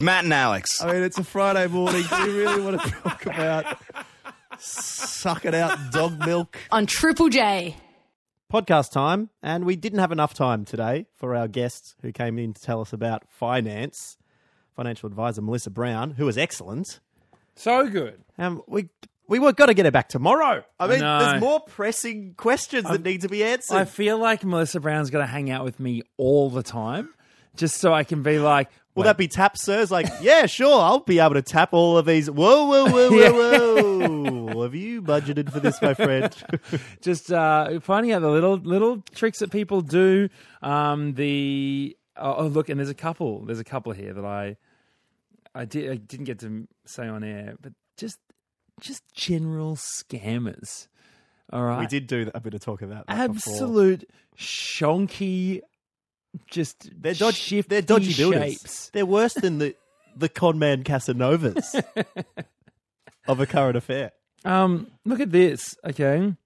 Matt and Alex. I mean, it's a Friday morning. Do you really want to talk about sucking out dog milk? On Triple J. Podcast time, and we didn't have enough time today for our guests who came in to tell us about finance. Financial advisor Melissa Brown, who was excellent. So good. We were got to get her back tomorrow. I mean, No. there's more pressing questions that need to be answered. I feel like Melissa Brown's going to hang out with me all the time, just so I can be like, Will that be tap, sir? It's like, yeah, sure, I'll be able to tap all of these. Whoa, whoa, whoa, whoa, whoa. Have you budgeted for this, my friend? just finding out the little tricks that people do. Look, and there's a couple here that I didn't get to say on air, but just general scammers. All right, We did do a bit of talk about that absolute shonky. Just They're dodgy shifty builders. shapes. They're worse than the con man Casanovas of a current affair. Look at this, okay?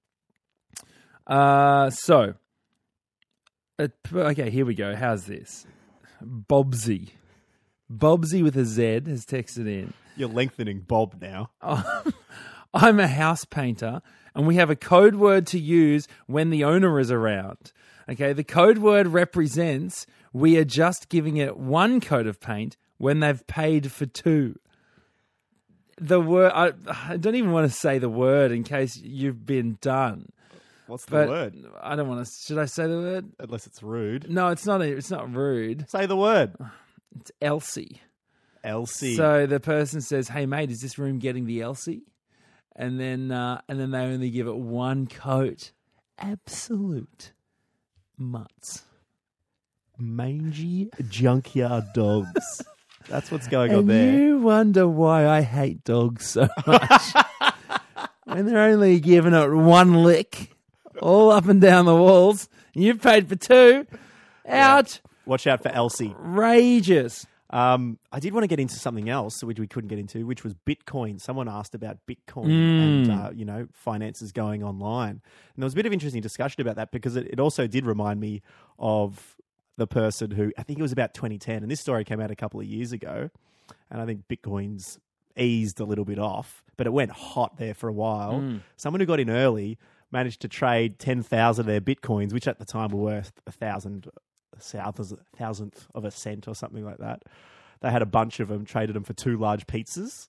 Okay, here we go. How's this? Bobsy with a Z has texted in. You're lengthening Bob now. I'm a house painter, and we have a code word to use when the owner is around. Okay, the code word represents we are just giving it one coat of paint when they've paid for two. The word, I don't even want to say the word in case you've been done. What's the But word? I don't want to. Should I say the word? Unless it's rude. No, it's not. It's not rude. Say the word. It's Elsie. Elsie. So the person says, "Hey mate, is this room getting the Elsie?" And then they only give it one coat. Absolute mutts. Mangy junkyard dogs. That's what's going on And there. you wonder why I hate dogs so much. When they're only giving it one lick, all up and down the walls. You've paid for two. Out. Watch out for Elsie. Outrageous. I did want to get into something else, which we couldn't get into, which was Bitcoin. Someone asked about Bitcoin and, finances going online. And there was a bit of interesting discussion about that because it also did remind me of the person who, I think it was about 2010, and this story came out a couple of years ago, and I think Bitcoin's eased a little bit off, but it went hot there for a while. Someone who got in early managed to trade 10,000 of their Bitcoins, which at the time were worth a thousandth of a cent or something like that. They had a bunch of them, traded them for 2 large pizzas.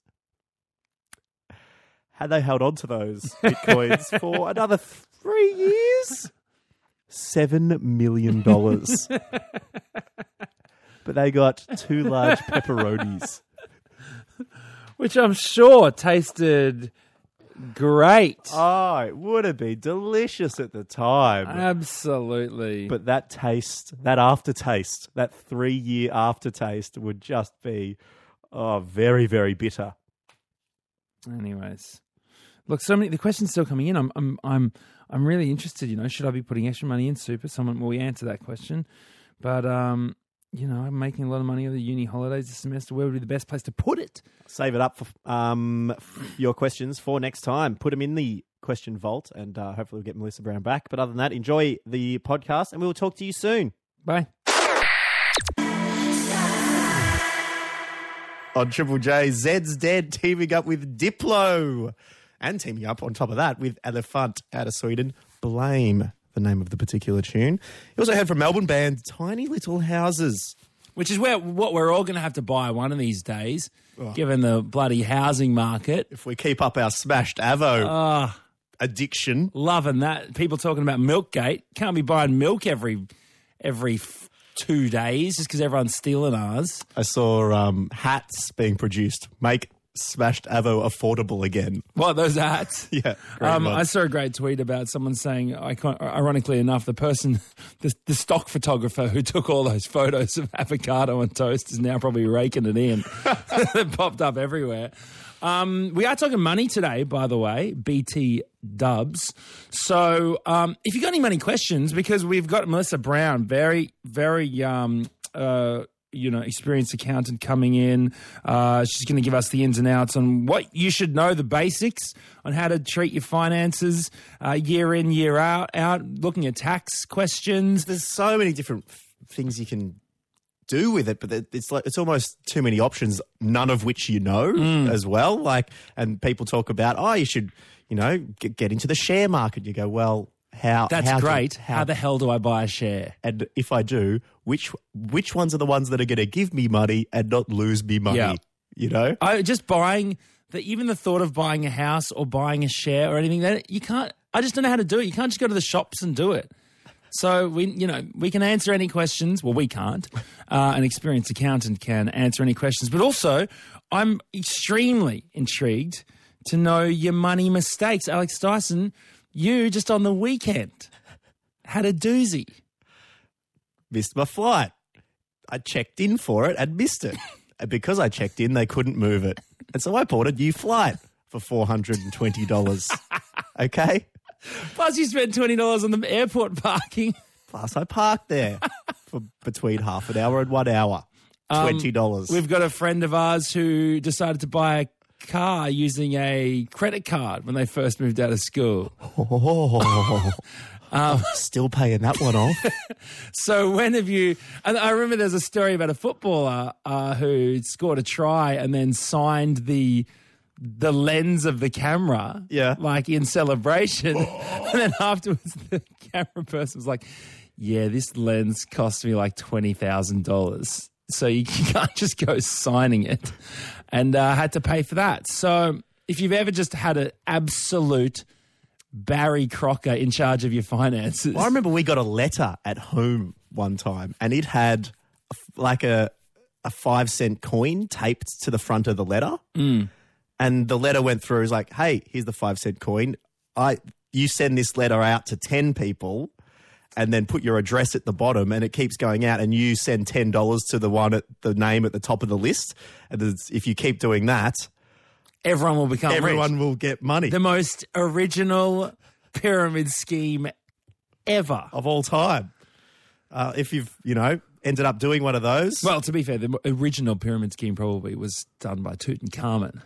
Had they held on to those Bitcoins for another 3 years? $7 million. But they got 2 large pepperonis. Which I'm sure tasted great. Oh, it would have been delicious at the time. Absolutely. But that taste, that aftertaste, that 3-year aftertaste would just be very, very bitter. Anyways, look, the questions still coming in. I'm really interested. Should I be putting extra money in super? Someone will answer that question. But I'm making a lot of money over the uni holidays this semester. Where would be the best place to put it? Save it up for your questions for next time. Put them in the question vault, and hopefully we'll get Melissa Brown back. But other than that, enjoy the podcast, and we will talk to you soon. Bye. On Triple J, Zed's Dead teaming up with Diplo, and teaming up on top of that with Elefant out of Sweden. Blame, the name of the particular tune. You also heard from Melbourne band Tiny Little Houses. Which is what we're all going to have to buy one of these days, given the bloody housing market. If we keep up our smashed Avo addiction. Loving that. People talking about Milkgate. Can't be buying milk every 2 days just because everyone's stealing ours. I saw hats being produced. Make smashed Avo affordable again. What, those hats? Yeah. I saw a great tweet about someone saying, ironically enough, the person, the stock photographer who took all those photos of avocado on toast is now probably raking it in. It popped up everywhere. We are talking money today, by the way, BT Dubs. So if you got any money questions, because we've got Melissa Brown, very, very experienced accountant coming in. She's going to give us the ins and outs on what you should know, the basics on how to treat your finances year in, year out, looking at tax questions. There's so many different things you can do with it, but it's almost too many options, none of which you know as well. Like, and people talk about, you should, get into the share market. You go, well, how the hell do I buy a share? And if I do, which ones are the ones that are going to give me money and not lose me money? Yeah. Just buying even the thought of buying a house or buying a share or anything, that you can't. I just don't know how to do it. You can't just go to the shops and do it. So we can answer any questions. Well, we can't. An experienced accountant can answer any questions. But also, I'm extremely intrigued to know your money mistakes. Alex Dyson, you just on the weekend had a doozy. Missed my flight. I checked in for it and missed it. And because I checked in, they couldn't move it. And so I bought a new flight for $420. Okay? Plus you spent $20 on the airport parking. Plus I parked there for between half an hour and 1 hour. $20. We've got a friend of ours who decided to buy a car using a credit card when they first moved out of school. Still paying that one off. So when have you... And I remember there's a story about a footballer who scored a try and then signed the lens of the camera, like in celebration. And then afterwards, the camera person was like, this lens cost me like $20,000. So you can't just go signing it. And had to pay for that. So if you've ever just had an absolute Barry Crocker in charge of your finances. I remember we got a letter at home one time and it had like a 5-cent coin taped to the front of the letter. And the letter went through. It was like, hey, here's the 5-cent coin. You send this letter out to 10 people and then put your address at the bottom and it keeps going out and you send $10 to the one at the name at the top of the list. And if you keep doing that, everyone will become rich. Everyone will get money. The most original pyramid scheme ever. Of all time. If you've, ended up doing one of those. Well, to be fair, the original pyramid scheme probably was done by Tutankhamun.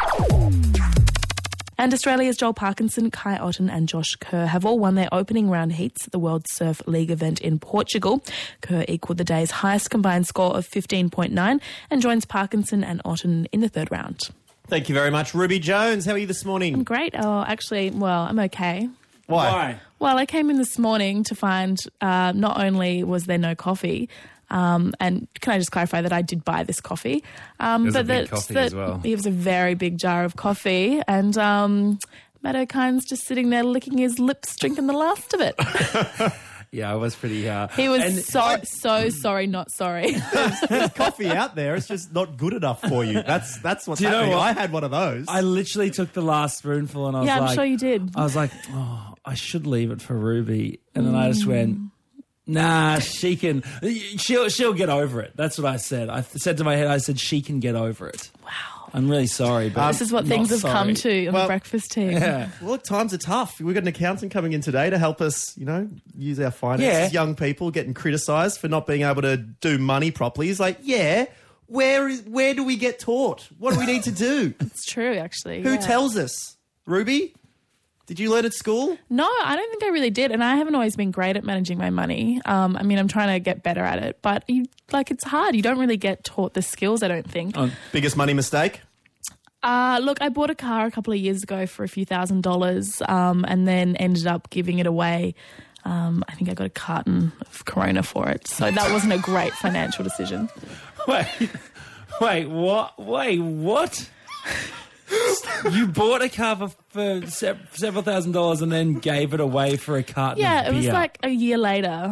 And Australia's Joel Parkinson, Kai Otten and Josh Kerr have all won their opening round heats at the World Surf League event in Portugal. Kerr equalled the day's highest combined score of 15.9 and joins Parkinson and Otten in the third round. Thank you very much. Ruby Jones, how are you this morning? I'm great. I'm okay. Why? Well, I came in this morning to find not only was there no coffee, and can I just clarify that I did buy this coffee? But a big coffee as well. It was a very big jar of coffee, and Matt O'Kine's just sitting there licking his lips, drinking the last of it. Yeah, I was pretty... he was so sorry, not sorry. There's coffee out there. It's just not good enough for you. That's what's happening. You know what? I had one of those. I literally took the last spoonful and I was like... Yeah, I'm sure you did. I was like, I should leave it for Ruby. And then I just went... Nah, she can... She'll get over it. That's what I said. I said to my head, she can get over it. Wow. I'm really sorry, but this is what things have come to on the breakfast team. Yeah. Well, look, times are tough. We've got an accountant coming in today to help us, use our finances. Yeah. Young people getting criticised for not being able to do money properly. He's like, where do we get taught? What do we need to do? It's true, actually. Who tells us? Ruby? Did you learn at school? No, I don't think I really did. And I haven't always been great at managing my money. I'm trying to get better at it. But it's hard. You don't really get taught the skills, I don't think. Biggest money mistake? Look, I bought a car a couple of years ago for a few $1,000s and then ended up giving it away. I think I got a carton of Corona for it. So that wasn't a great financial decision. Wait, what? Wait, what? You bought a car for several $1,000s and then gave it away for a carton of beer. Yeah, it was like a year later.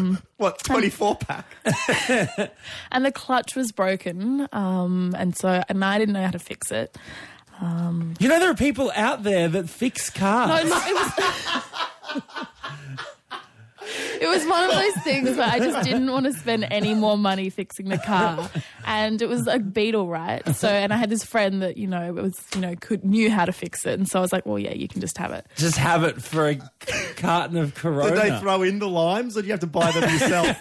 24-pack? And the clutch was broken, and I didn't know how to fix it. There are people out there that fix cars. No, it was... It was one of those things where I just didn't want to spend any more money fixing the car. And it was a Beetle, right? And I had this friend that, knew how to fix it. And so I was like, well, yeah, you can just have it. Just have it for a carton of Corona. Did they throw in the limes or do you have to buy them yourself?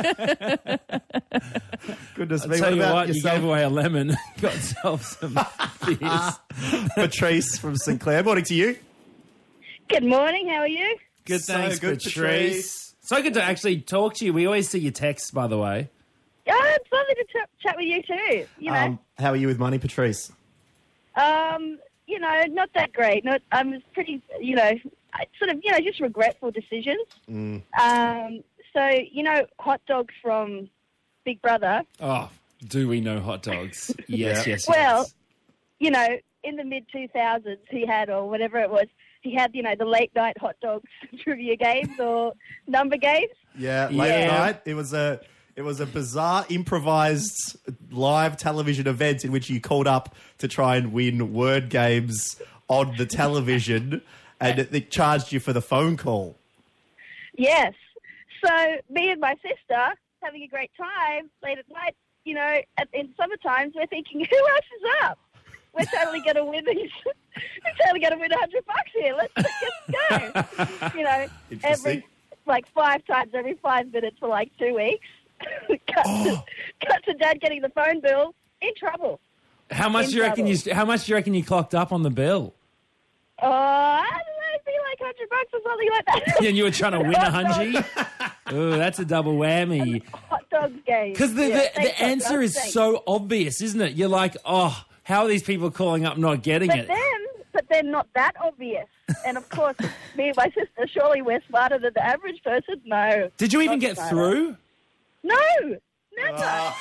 Goodness me. I'll tell you what, you gave away a lemon. Got yourself some beers. Patrice from St Clair. Morning to you. Good morning. How are you? Good, thanks, good, Patrice. So good to actually talk to you. We always see your texts, by the way. it's lovely to chat with you too. You know, How are you with money, Patrice? you know, not that great. I was pretty, just regretful decisions. So, you know, hot dogs from Big Brother. Oh, do we know hot dogs? Yes. Well, you know, in the mid-2000s he had, or whatever it was, he had, you know, the late night hot dogs trivia games or number games. Yeah, late night. It was a bizarre, improvised live television event in which you called up to try and win word games on the television, and it charged you for the phone call. Yes. So me and my sister having a great time late at night, you know, in summer times, we're thinking, who else is up? We're totally going to win these. We're totally going to win $100 here. Let's go. You know, every 5 times every 5 minutes for 2 weeks. cut to Dad getting the phone bill, in trouble. How much do you reckon you clocked up on the bill? Oh, I don't know, it'd be $100 or something like that. Yeah, and you were trying to win $100. Oh, that's a double whammy. Hot dogs game. Because the answer is so obvious, isn't it? You're like, oh, how are these people calling up not getting it? But they're not that obvious. And of course, me and my sister, surely we're smarter than the average person. No. Did you even get through? No, never.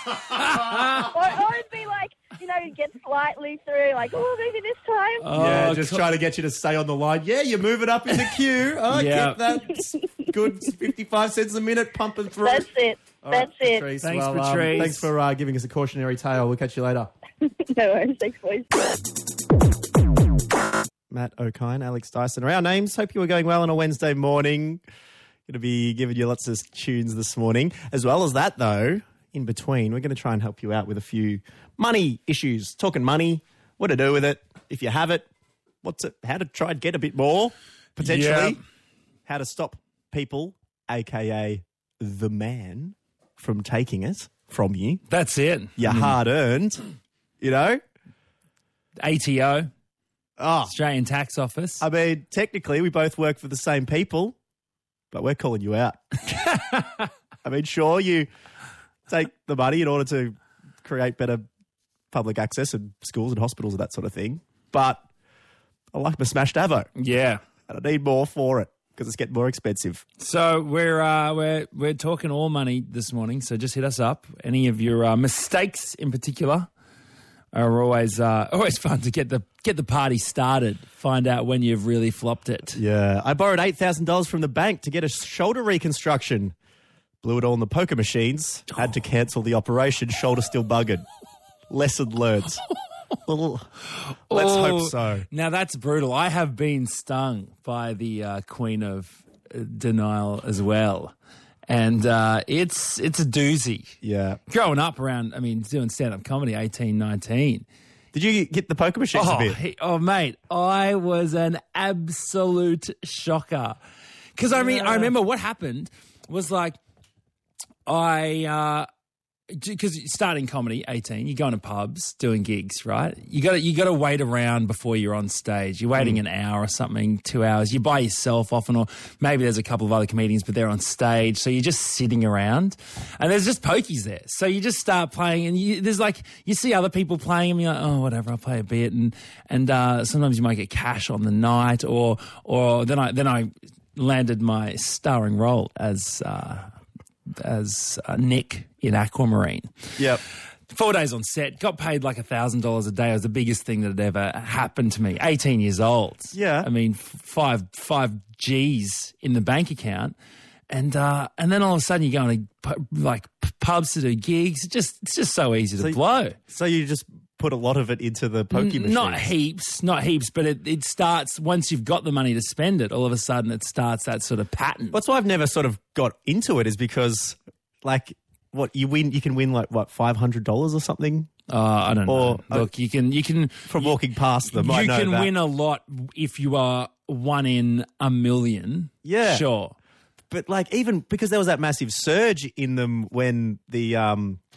or it'd be like, you know, you'd get slightly through, maybe this time. Yeah, just trying to get you to stay on the line. Yeah, you're moving up in the queue. Oh, get that good 55 cents a minute pumping through. That's it. That's it. Patrice. Thanks, Patrice. Thanks for giving us a cautionary tale. We'll catch you later. No worries. Thanks, boys. Matt O'Kine, Alex Dyson are our names. Hope you were going well on a Wednesday morning. Going to be giving you lots of tunes this morning. As well as that, though, in between, we're going to try and help you out with a few money issues. Talking money, what to do with it, if you have it, how to try and get a bit more, potentially. How to stop people, a.k.a. the man, from taking it from you. That's it. Your hard-earned, you know. ATO. Oh, Australian Tax Office. I mean, technically, we both work for the same people, but we're calling you out. I mean, sure, you take the money in order to create better public access in schools and hospitals and that sort of thing, but I like my smashed Avo. Yeah. And I need more for it because it's getting more expensive. So we're talking all money this morning, so just hit us up. Any of your mistakes in particular are always fun to get the party started. Find out when you've really flopped it. Yeah, I borrowed $8,000 from the bank to get a shoulder reconstruction. Blew it all in the poker machines. Had to cancel the operation. Shoulder still buggered. Lesson learned. Let's hope so. Now that's brutal. I have been stung by the Queen of Denial as well. And it's a doozy. Yeah. Growing up doing stand-up comedy, 18, 19. Did you get the poker machines a bit? Mate, I was an absolute shocker. Because I remember what happened was because starting comedy, 18, you're going to pubs, doing gigs, right? You got to wait around before you're on stage. You're waiting an hour or something, 2 hours. You're by yourself often, or maybe there's a couple of other comedians, but they're on stage. So you're just sitting around, and there's just pokies there. So you just start playing, and you see other people playing, and you're like, oh, whatever, I'll play a bit, and sometimes you might get cash on the night, or then I landed my starring role as Nick in Aquamarine. Yep. 4 days on set, got paid $1,000 a day. It was the biggest thing that had ever happened to me. 18 years old. Yeah. I mean, five G's in the bank account. And then all of a sudden you're going to pubs to do gigs. It's just so easy to blow. So you just put a lot of it into the pokey machine. Not heaps, but it starts once you've got the money to spend it. All of a sudden, it starts that sort of pattern. That's why I've never sort of got into it, is because you can win $500 or something. I don't know. Look, you can from walking past them. You can win a lot if you are 1 in a million. Yeah, sure. But even because there was that massive surge in them when the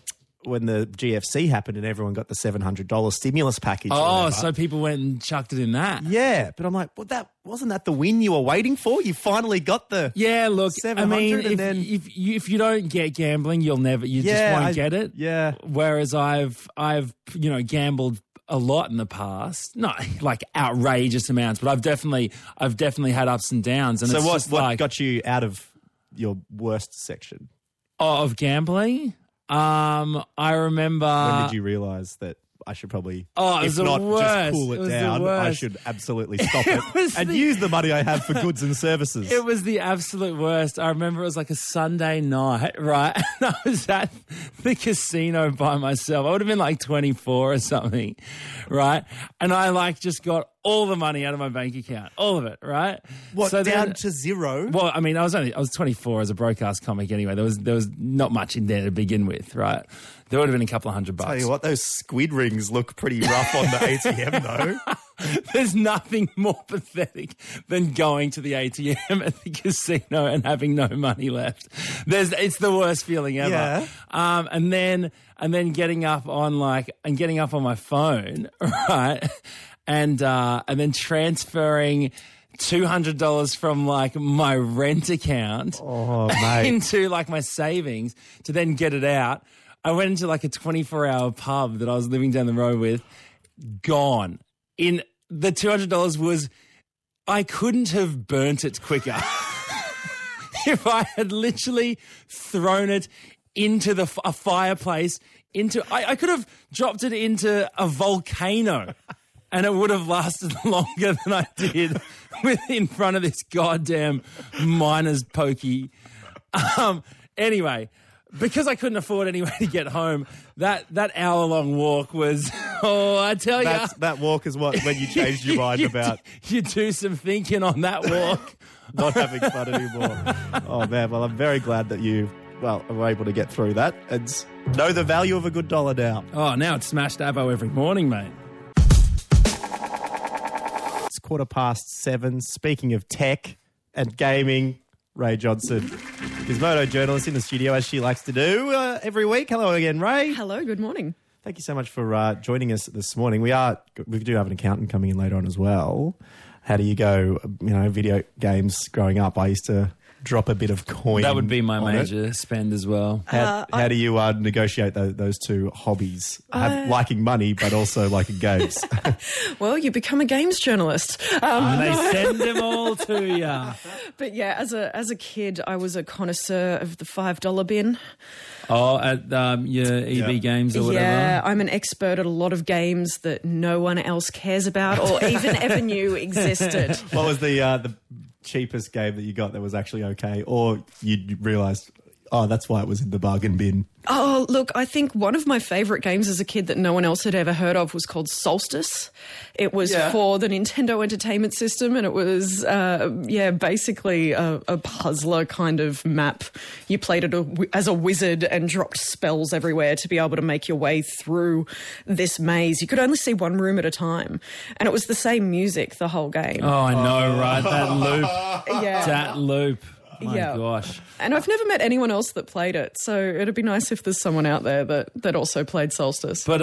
when the GFC happened and everyone got the $700 stimulus package. or Oh, whatever. so people went and chucked it in that. Yeah, but I'm like, well, wasn't that the win you were waiting for? You finally got the... Yeah, look, I 700 mean, and then- if you don't get gambling, you just won't get it. Yeah. Whereas I've gambled a lot in the past, not like outrageous amounts, but I've definitely had ups and downs. And So it's what just like, got you out of your worst section? of gambling? I remember. When did you realise that I should probably, Oh, it was if the not worst. just cool It it was the down, I worst. should absolutely stop It was it and the- use the money I have for goods and services? It was the absolute worst. I remember it was like a Sunday night, right? And I was at the casino by myself. I would have been like 24 or something, right? And I just got all the money out of my bank account, all of it, right? What, So down then- to zero? Well, I mean, I was 24 as a broadcast comic anyway. There was not much in there to begin with, right? There would have been a couple of $100. Tell you what, those squid rings look pretty rough on the ATM though. There's nothing more pathetic than going to the ATM at the casino and having no money left. It's the worst feeling ever. Yeah. And then getting up on my phone, right? And then transferring $200 from my rent account Oh, mate. into my savings to then get it out. I went into a 24-hour pub that I was living down the road with. Gone. In the $200 was, I couldn't have burnt it quicker. If I had literally thrown it into a fireplace, I could have dropped it into a volcano and it would have lasted longer than I did in front of this goddamn miner's pokey. Anyway, because I couldn't afford any way to get home, that hour-long walk was, I tell you. That walk is when you changed your mind about You do some thinking on that walk. not having fun anymore. Oh, man. Well, I'm very glad that you, were able to get through that and know the value of a good $1 now. Oh, now it's smashed Avo every morning, mate. It's 7:15. Speaking of tech and gaming, Ray Johnson, Gizmodo journalist in the studio, as she likes to do every week. Hello again, Ray. Hello, good morning. Thank you so much for joining us this morning. We do have an accountant coming in later on as well. How do you go, video games growing up? I used to drop a bit of coin. That would be my on it. major spend as well. How do you negotiate those two hobbies? Liking money, but also liking games. Well, you become a games journalist. And they send them all to you. But yeah, as a kid, I was a connoisseur of the $5 bin. Oh, at your EB Games or whatever? Yeah, I'm an expert at a lot of games that no one else cares about or even ever knew existed. What was the cheapest game that you got that was actually okay? Or you realised, that's why it was in the bargain bin? Oh, look, I think one of my favourite games as a kid that no one else had ever heard of was called Solstice. It was for the Nintendo Entertainment System, and it was, basically a puzzler kind of map. You played it as a wizard and dropped spells everywhere to be able to make your way through this maze. You could only see one room at a time, and it was the same music the whole game. Oh, I know, right? That loop. Yeah. That loop. My Yeah. gosh. And I've never met anyone else that played it, so it'd be nice if there's someone out there that also played Solstice. But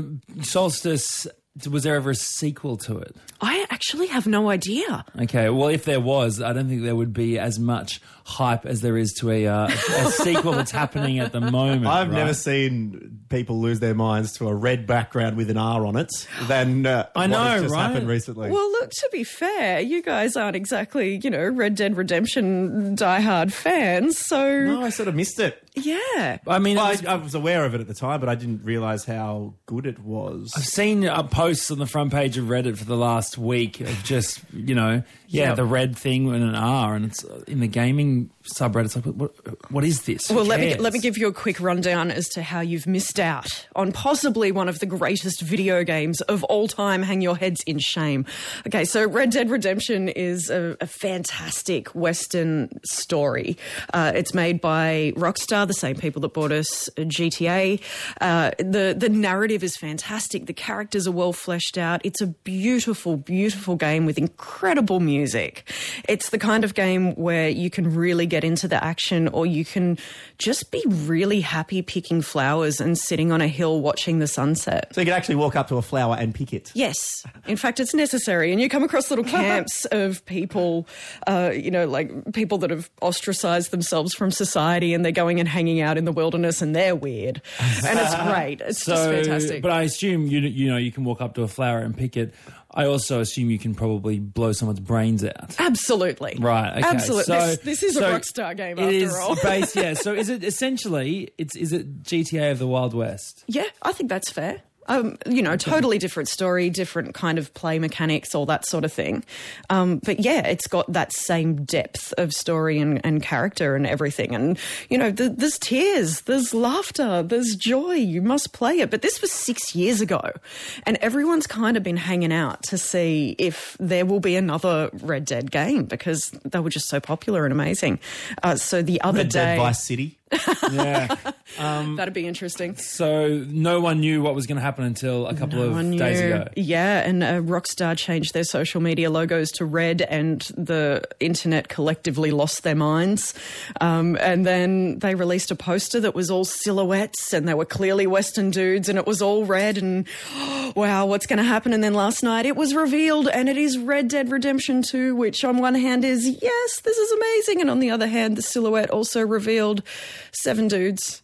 Solstice, was there ever a sequel to it? I actually have no idea. Okay, well, if there was, I don't think there would be as much hype as there is to a sequel that's happening at the moment. I've right? never seen people lose their minds to a red background with an R on it than what I know, has just right? happened recently. Well, look, to be fair, you guys aren't exactly, Red Dead Redemption diehard fans, so No, I sort of missed it. yeah. I mean, Well, it was- I was aware of it at the time, but I didn't realise how good it was. I've seen posts on the front page of Reddit for the last week of just, the red thing with an R, and it's in the gaming subreddit. It's like, what is this? Who Well, let cares? me give you a quick rundown as to how you've missed out on possibly one of the greatest video games of all time. Hang your heads in shame. Okay, so Red Dead Redemption is a fantastic Western story. It's made by Rockstar, the same people that bought us GTA. The narrative is fantastic. The characters are well fleshed out. It's a beautiful, beautiful game with incredible music. It's the kind of game where you can really get into the action, or you can just be really happy picking flowers and sitting on a hill watching the sunset. So you can actually walk up to a flower and pick it. Yes. In fact, it's necessary. And you come across little camps of people, like people that have ostracized themselves from society, and they're going and hanging out in the wilderness, and they're weird. And it's great. It's just fantastic. But I assume, you can walk up to a flower and pick it. I also assume you can probably blow someone's brains out. Absolutely. Right. Okay. Absolutely. So, this is a Rockstar game it after is all. Based, yeah. So is it essentially, is it GTA of the Wild West? Yeah, I think that's fair. Totally different story, different kind of play mechanics, all that sort of thing. But yeah, it's got that same depth of story and character and everything. And, there's tears, there's laughter, there's joy. You must play it. But this was 6 years ago, and everyone's kind of been hanging out to see if there will be another Red Dead game, because they were just so popular and amazing. So the other Red day... Dead Vice City. Yeah. That'd be interesting. So no one knew what was going to happen until a couple of days ago. Yeah, and Rockstar changed their social media logos to red, and the internet collectively lost their minds. And then they released a poster that was all silhouettes, and they were clearly Western dudes, and it was all red, and wow, what's going to happen? And then last night it was revealed, and it is Red Dead Redemption 2, which on one hand is, yes, this is amazing, and on the other hand, the silhouette also revealed 7 dudes.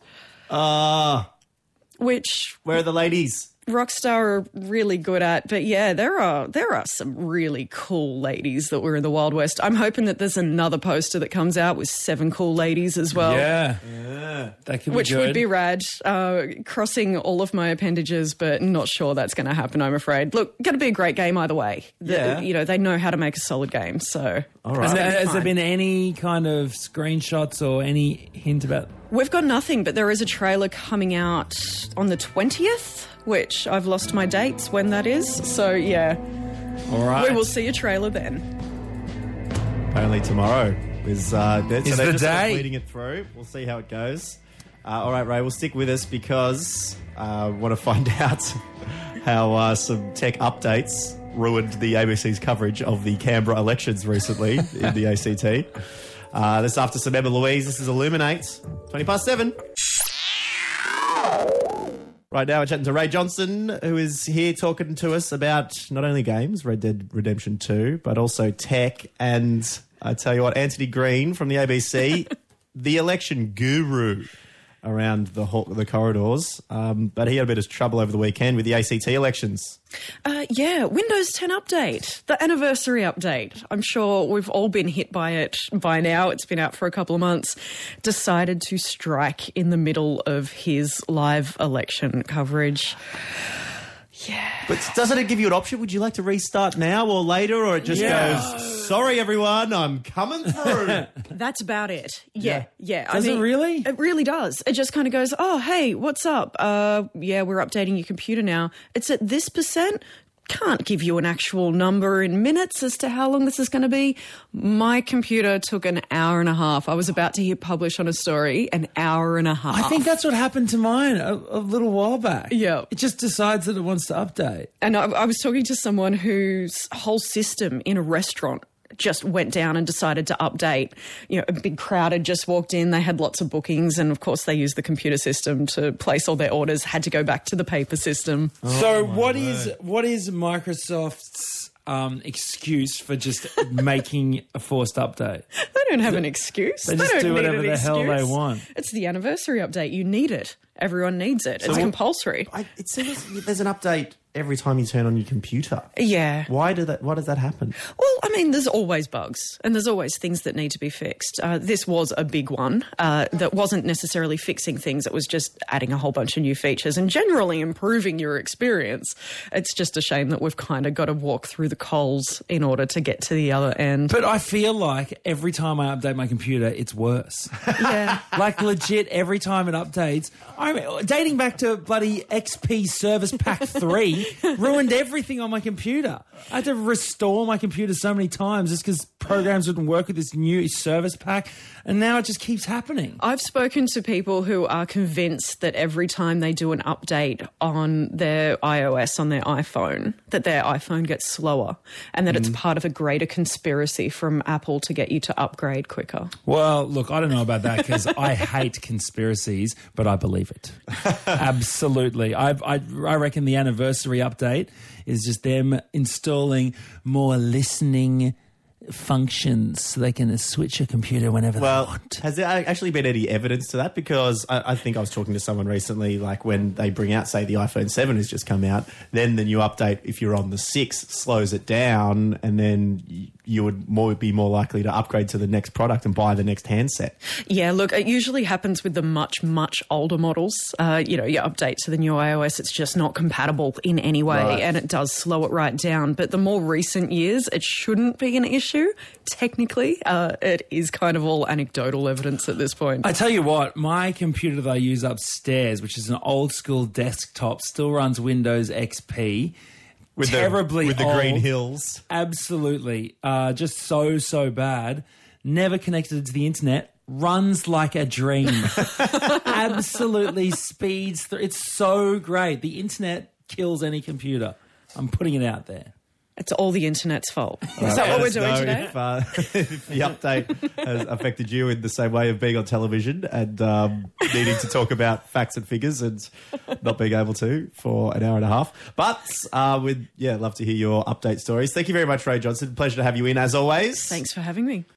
Which... Where are the ladies? Rockstar are really good at, but yeah, there are some really cool ladies that were in the Wild West. I'm hoping that there's another poster that comes out with 7 cool ladies as well. Yeah. That could be Which good. would be rad. Crossing all of my appendages, but not sure that's going to happen, I'm afraid. Look, going to be a great game either way. They know how to make a solid game, so... All right. Has there been any kind of screenshots or any hint about... We've got nothing, but there is a trailer coming out on the 20th, which I've lost my dates when that is. So, yeah. All right. We will see a trailer then. Apparently tomorrow is the day. Leading it through. We'll see how it goes. All right, Ray, we'll stick with us because I want to find out how some tech updates ruined the ABC's coverage of the Canberra elections recently in the ACT. This after some Emma Louise. This is Illuminate, 7:20. Right now we're chatting to Ray Johnson, who is here talking to us about not only games, Red Dead Redemption 2, but also tech. And I tell you what, Anthony Green from the ABC, the election guru around the corridors. But he had a bit of trouble over the weekend with the ACT elections. Windows 10 update, the anniversary update. I'm sure we've all been hit by it by now. It's been out for a couple of months. Decided to strike in the middle of his live election coverage. Yeah. But doesn't it give you an option? Would you like to restart now or later? Or it just goes, sorry, everyone, I'm coming through. That's about it. Yeah. Does it really? It really does. It just kind of goes, oh, hey, what's up? We're updating your computer now. It's at this %. Can't give you an actual number in minutes as to how long this is going to be. My computer took an hour and a half. I was about to hit publish on a story, an hour and a half. I think that's what happened to mine a little while back. Yeah. It just decides that it wants to update. And I was talking to someone whose whole system in a restaurant just went down and decided to update. A big crowd had just walked in. They had lots of bookings, and of course they used the computer system to place all their orders, had to go back to the paper system. So what is Microsoft's excuse for just making a forced update? They don't have an excuse. They just don't do need whatever an the hell they excuse. want. It's the anniversary update. You need it. Everyone needs it. It's compulsory. It seems there's an update every time you turn on your computer. Yeah. Why does that happen? Well, there's always bugs and there's always things that need to be fixed. This was a big one that wasn't necessarily fixing things. It was just adding a whole bunch of new features and generally improving your experience. It's just a shame that we've kind of got to walk through the coals in order to get to the other end. But I feel like every time I update my computer, it's worse. Yeah. Like legit, every time it updates. Dating back to bloody XP Service Pack 3 ruined everything on my computer. I had to restore my computer so many times just because programs wouldn't work with this new service pack, and now it just keeps happening. I've spoken to people who are convinced that every time they do an update on their iOS, on their iPhone, that their iPhone gets slower and that it's part of a greater conspiracy from Apple to get you to upgrade quicker. Well, look, I don't know about that because I hate conspiracies, but I believe it. Absolutely. I reckon the anniversary update is just them installing more listening functions so they can switch a computer whenever they want. Has there actually been any evidence to that? Because I think I was talking to someone recently, like when they bring out, say, the iPhone 7 has just come out, then the new update, if you're on the 6, slows it down, and then you would be more likely to upgrade to the next product and buy the next handset. Yeah, look, it usually happens with the much, much older models. You update to the new iOS, it's just not compatible in any way, and it does slow it right down. But the more recent years, it shouldn't be an issue. Technically, it is kind of all anecdotal evidence at this point. I tell you what, my computer that I use upstairs, which is an old school desktop, still runs Windows XP. With terribly the old, green hills. Absolutely. Just so bad. Never connected to the internet. Runs like a dream. Absolutely speeds through. It's so great. The internet kills any computer. I'm putting it out there. It's all the internet's fault. Is that what we're doing today? If the update has affected you in the same way of being on television and needing to talk about facts and figures and not being able to for an hour and a half. But we'd love to hear your update stories. Thank you very much, Ray Johnson. Pleasure to have you in as always. Thanks for having me.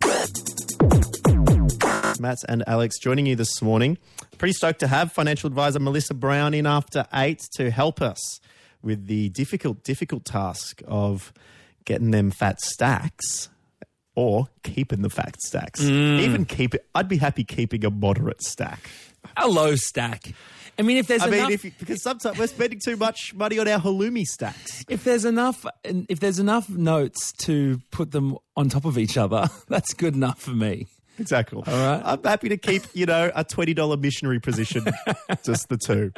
Matt and Alex joining you this morning. Pretty stoked to have financial advisor Melissa Brown in after 8 to help us with the difficult task of getting them fat stacks or keeping the fat stacks. Even I'd be happy keeping a moderate stack. A low stack. I mean, if there's enough... because sometimes we're spending too much money on our halloumi stacks. If there's enough notes to put them on top of each other, that's good enough for me. Exactly. All right. I'm happy to keep, a $20 missionary position, just the two.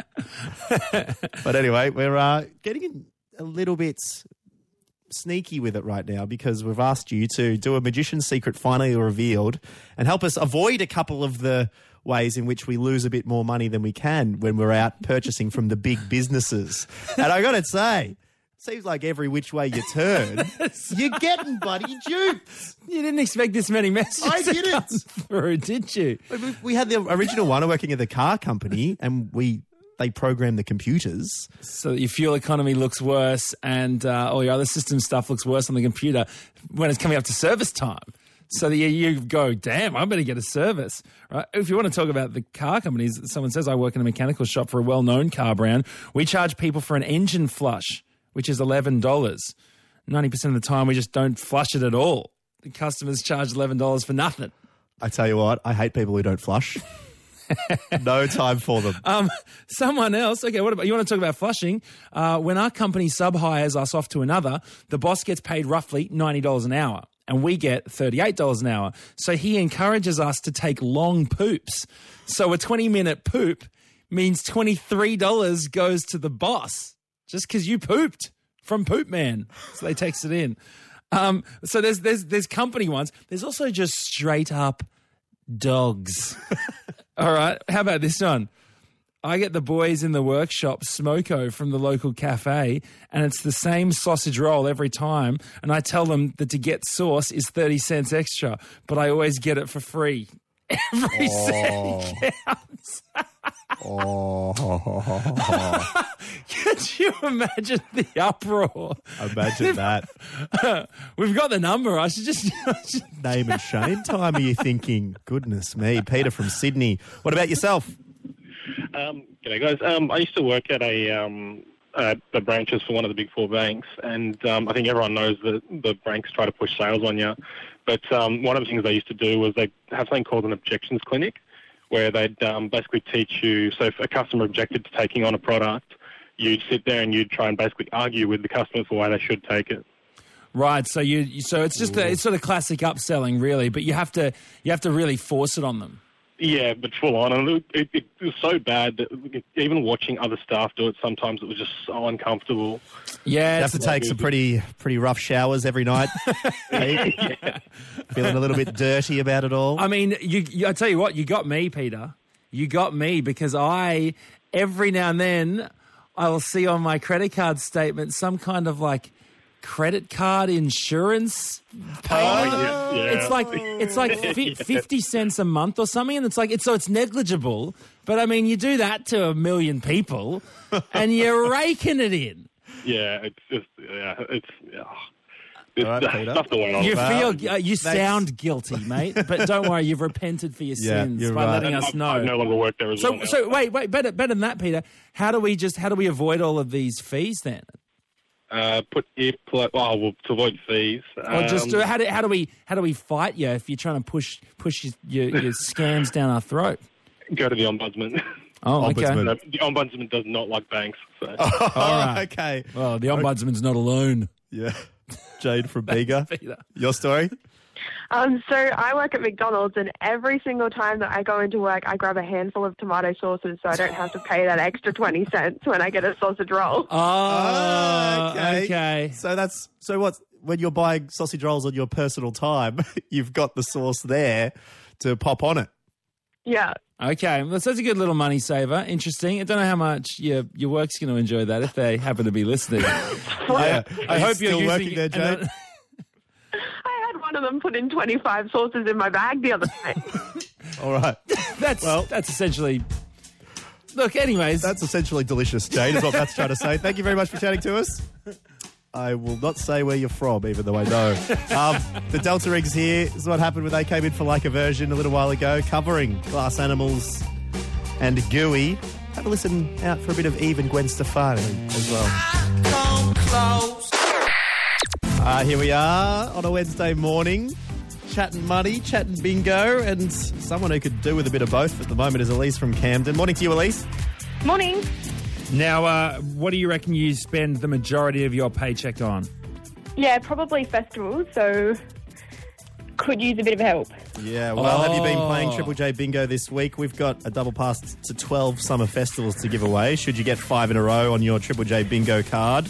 But anyway, we're getting a little bit sneaky with it right now because we've asked you to do a magician's secret finally revealed and help us avoid a couple of the ways in which we lose a bit more money than we can when we're out purchasing from the big businesses. And I got to say, seems like every which way you turn, you're getting bloody duped. You didn't expect this many messages I to didn't. come through, did you? We had the original one working at the car company and they programmed the computers. So that your fuel economy looks worse and all your other system stuff looks worse on the computer when it's coming up to service time. So that you go, damn, I better get a service. Right? If you want to talk about the car companies, someone says I work in a mechanical shop for a well-known car brand. We charge people for an engine flush, which is $11. 90% of the time, we just don't flush it at all. The customers charge $11 for nothing. I tell you what, I hate people who don't flush. No time for them. Someone else, okay, what about, you want to talk about flushing? When our company sub-hires us off to another, the boss gets paid roughly $90 an hour, and we get $38 an hour. So he encourages us to take long poops. So a 20-minute poop means $23 goes to the boss. Just because you pooped from Poop Man. So they text it in. So there's company ones. There's also just straight up dogs. All right. How about this one? I get the boys in the workshop Smoko from the local cafe, and it's the same sausage roll every time. And I tell them that to get sauce is 30 cents extra, but I always get it for free. Every cent counts. Could you imagine the uproar? Imagine that. We've got the number. I should just... Name and shame time, are you thinking? Goodness me. Peter from Sydney. What about yourself? G'day, guys. I used to work at the branches for one of the big four banks, and I think everyone knows that the banks try to push sales on you. But one of the things they used to do was they have something called an objections clinic, where they'd basically teach you, so if a customer objected to taking on a product, you'd sit there and you'd try and basically argue with the customer for why they should take it. Right, so it's just it's sort of classic upselling, really, but you have to really force it on them. Yeah, but full on. And it was so bad that even watching other staff do it, sometimes it was just so uncomfortable. Yeah, You have to take some pretty rough showers every night. Feeling a little bit dirty about it all. I mean, I tell you what, you got me, Peter. You got me because every now and then, I will see on my credit card statement some kind of like credit card insurance payment. It's like 50 cents a month or something, and it's negligible. But I mean, you do that to a million people, and you're raking it in. Yeah, it's All right, Peter. stuff that went on. You sound guilty, mate, but don't worry, you've repented for your sins you're by right. letting us know. I no longer work there as well. So wait, better than that, Peter. How do we avoid all of these fees then? To avoid fees. Or just how do we fight you if you're trying to push your scams down our throat? Go to the Ombudsman. Oh, okay. Ombudsman. The Ombudsman does not like banks. So. All right. Okay. Well, the Ombudsman's not alone. Yeah. Jade from Bega. Peter. Your story? So I work at McDonald's, and every single time that I go into work, I grab a handful of tomato sauces so I don't have to pay that extra 20 cents when I get a sausage roll. Oh, okay. So what's when you're buying sausage rolls on your personal time, you've got the sauce there to pop on it. Yeah. Okay, well, that's a good little money saver. Interesting. I don't know how much your work's going to enjoy that if they happen to be listening. I hope you're still using working there, Jade. I had one of them put in 25 sauces in my bag the other day. All right. That's essentially. Look, anyways, That's essentially delicious, Jade, is what Matt's trying to say. Thank you very much for chatting to us. I will not say where you're from, even though I know. The Delta Rigs here is what happened when they came in for Like a Version a little while ago, covering Glass Animals and Gooey. Have a listen out for a bit of Eve and Gwen Stefani as well. Here we are on a Wednesday morning, chatting money, chatting bingo, and someone who could do with a bit of both at the moment is Elise from Camden. Morning to you, Elise. Morning. now, what do you reckon you spend the majority of your paycheck on? Yeah, probably festivals, so could use a bit of help. Yeah, well, have you been playing Triple J Bingo this week? We've got a double pass to 12 summer festivals to give away. Should you get 5 in a row on your Triple J Bingo card?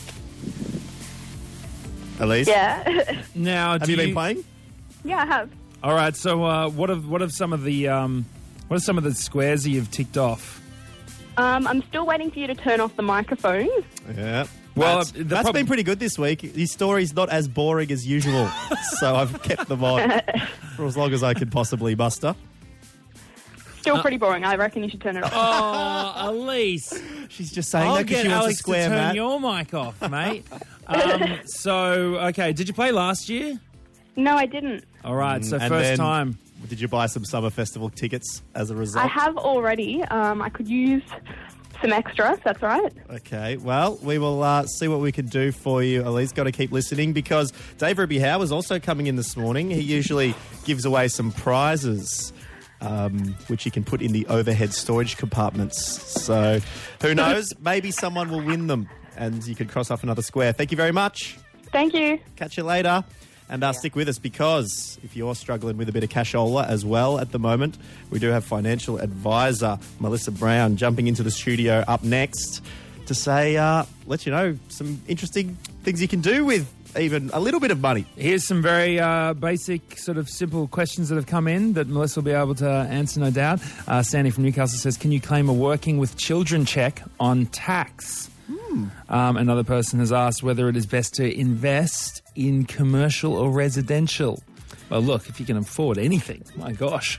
Elise? Yeah. Now, Have you been playing? Yeah, I have. All right. So, what are some of the squares that you've ticked off? I'm still waiting for you to turn off the microphone. Yeah. Well, that's been pretty good this week. His story's not as boring as usual, so I've kept them on for as long as I could possibly muster. Still pretty boring. I reckon you should turn it off. Oh, Elise. She's just saying I'll that because get she wants Alex a square, to turn Matt. your mic off, mate. Okay. Did you play last year? No, I didn't. All right. So And first then- time. Did you buy some summer festival tickets as a result? I have already. I could use some extra, if that's all right. Okay, well, we will see what we can do for you, Elise. Got to keep listening because Dave Ruby Howe is also coming in this morning. He usually gives away some prizes, which you can put in the overhead storage compartments. So who knows? Maybe someone will win them and you could cross off another square. Thank you very much. Thank you. Catch you later. And stick with us because if you're struggling with a bit of cashola as well at the moment, we do have financial advisor Melissa Brown jumping into the studio up next to say, let you know some interesting things you can do with even a little bit of money. Here's some very basic, sort of simple questions that have come in that Melissa will be able to answer, no doubt. Sandy from Newcastle says, can you claim a working with children check on tax? Another person has asked whether it is best to invest in commercial or residential. Well, look, if you can afford anything, my gosh.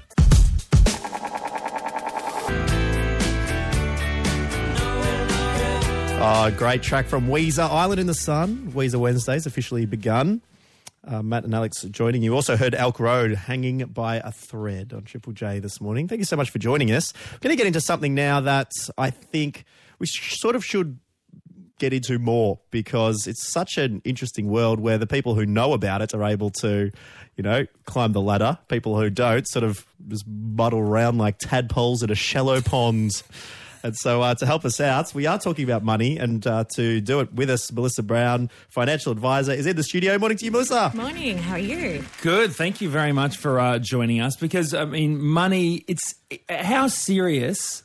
Great track from Weezer, Island in the Sun. Weezer Wednesday's officially begun. Matt and Alex joining you. Also heard Elk Road hanging by a thread on Triple J this morning. Thank you so much for joining us. We're going to get into something now that I think we sort of should get into more because it's such an interesting world where the people who know about it are able to, climb the ladder. People who don't sort of just muddle around like tadpoles in a shallow pond. And so to help us out, we are talking about money, and to do it with us, Melissa Brown, financial advisor, is in the studio. Morning to you, Melissa. Morning. How are you? Good. Thank you very much for joining us because, I mean, money, how serious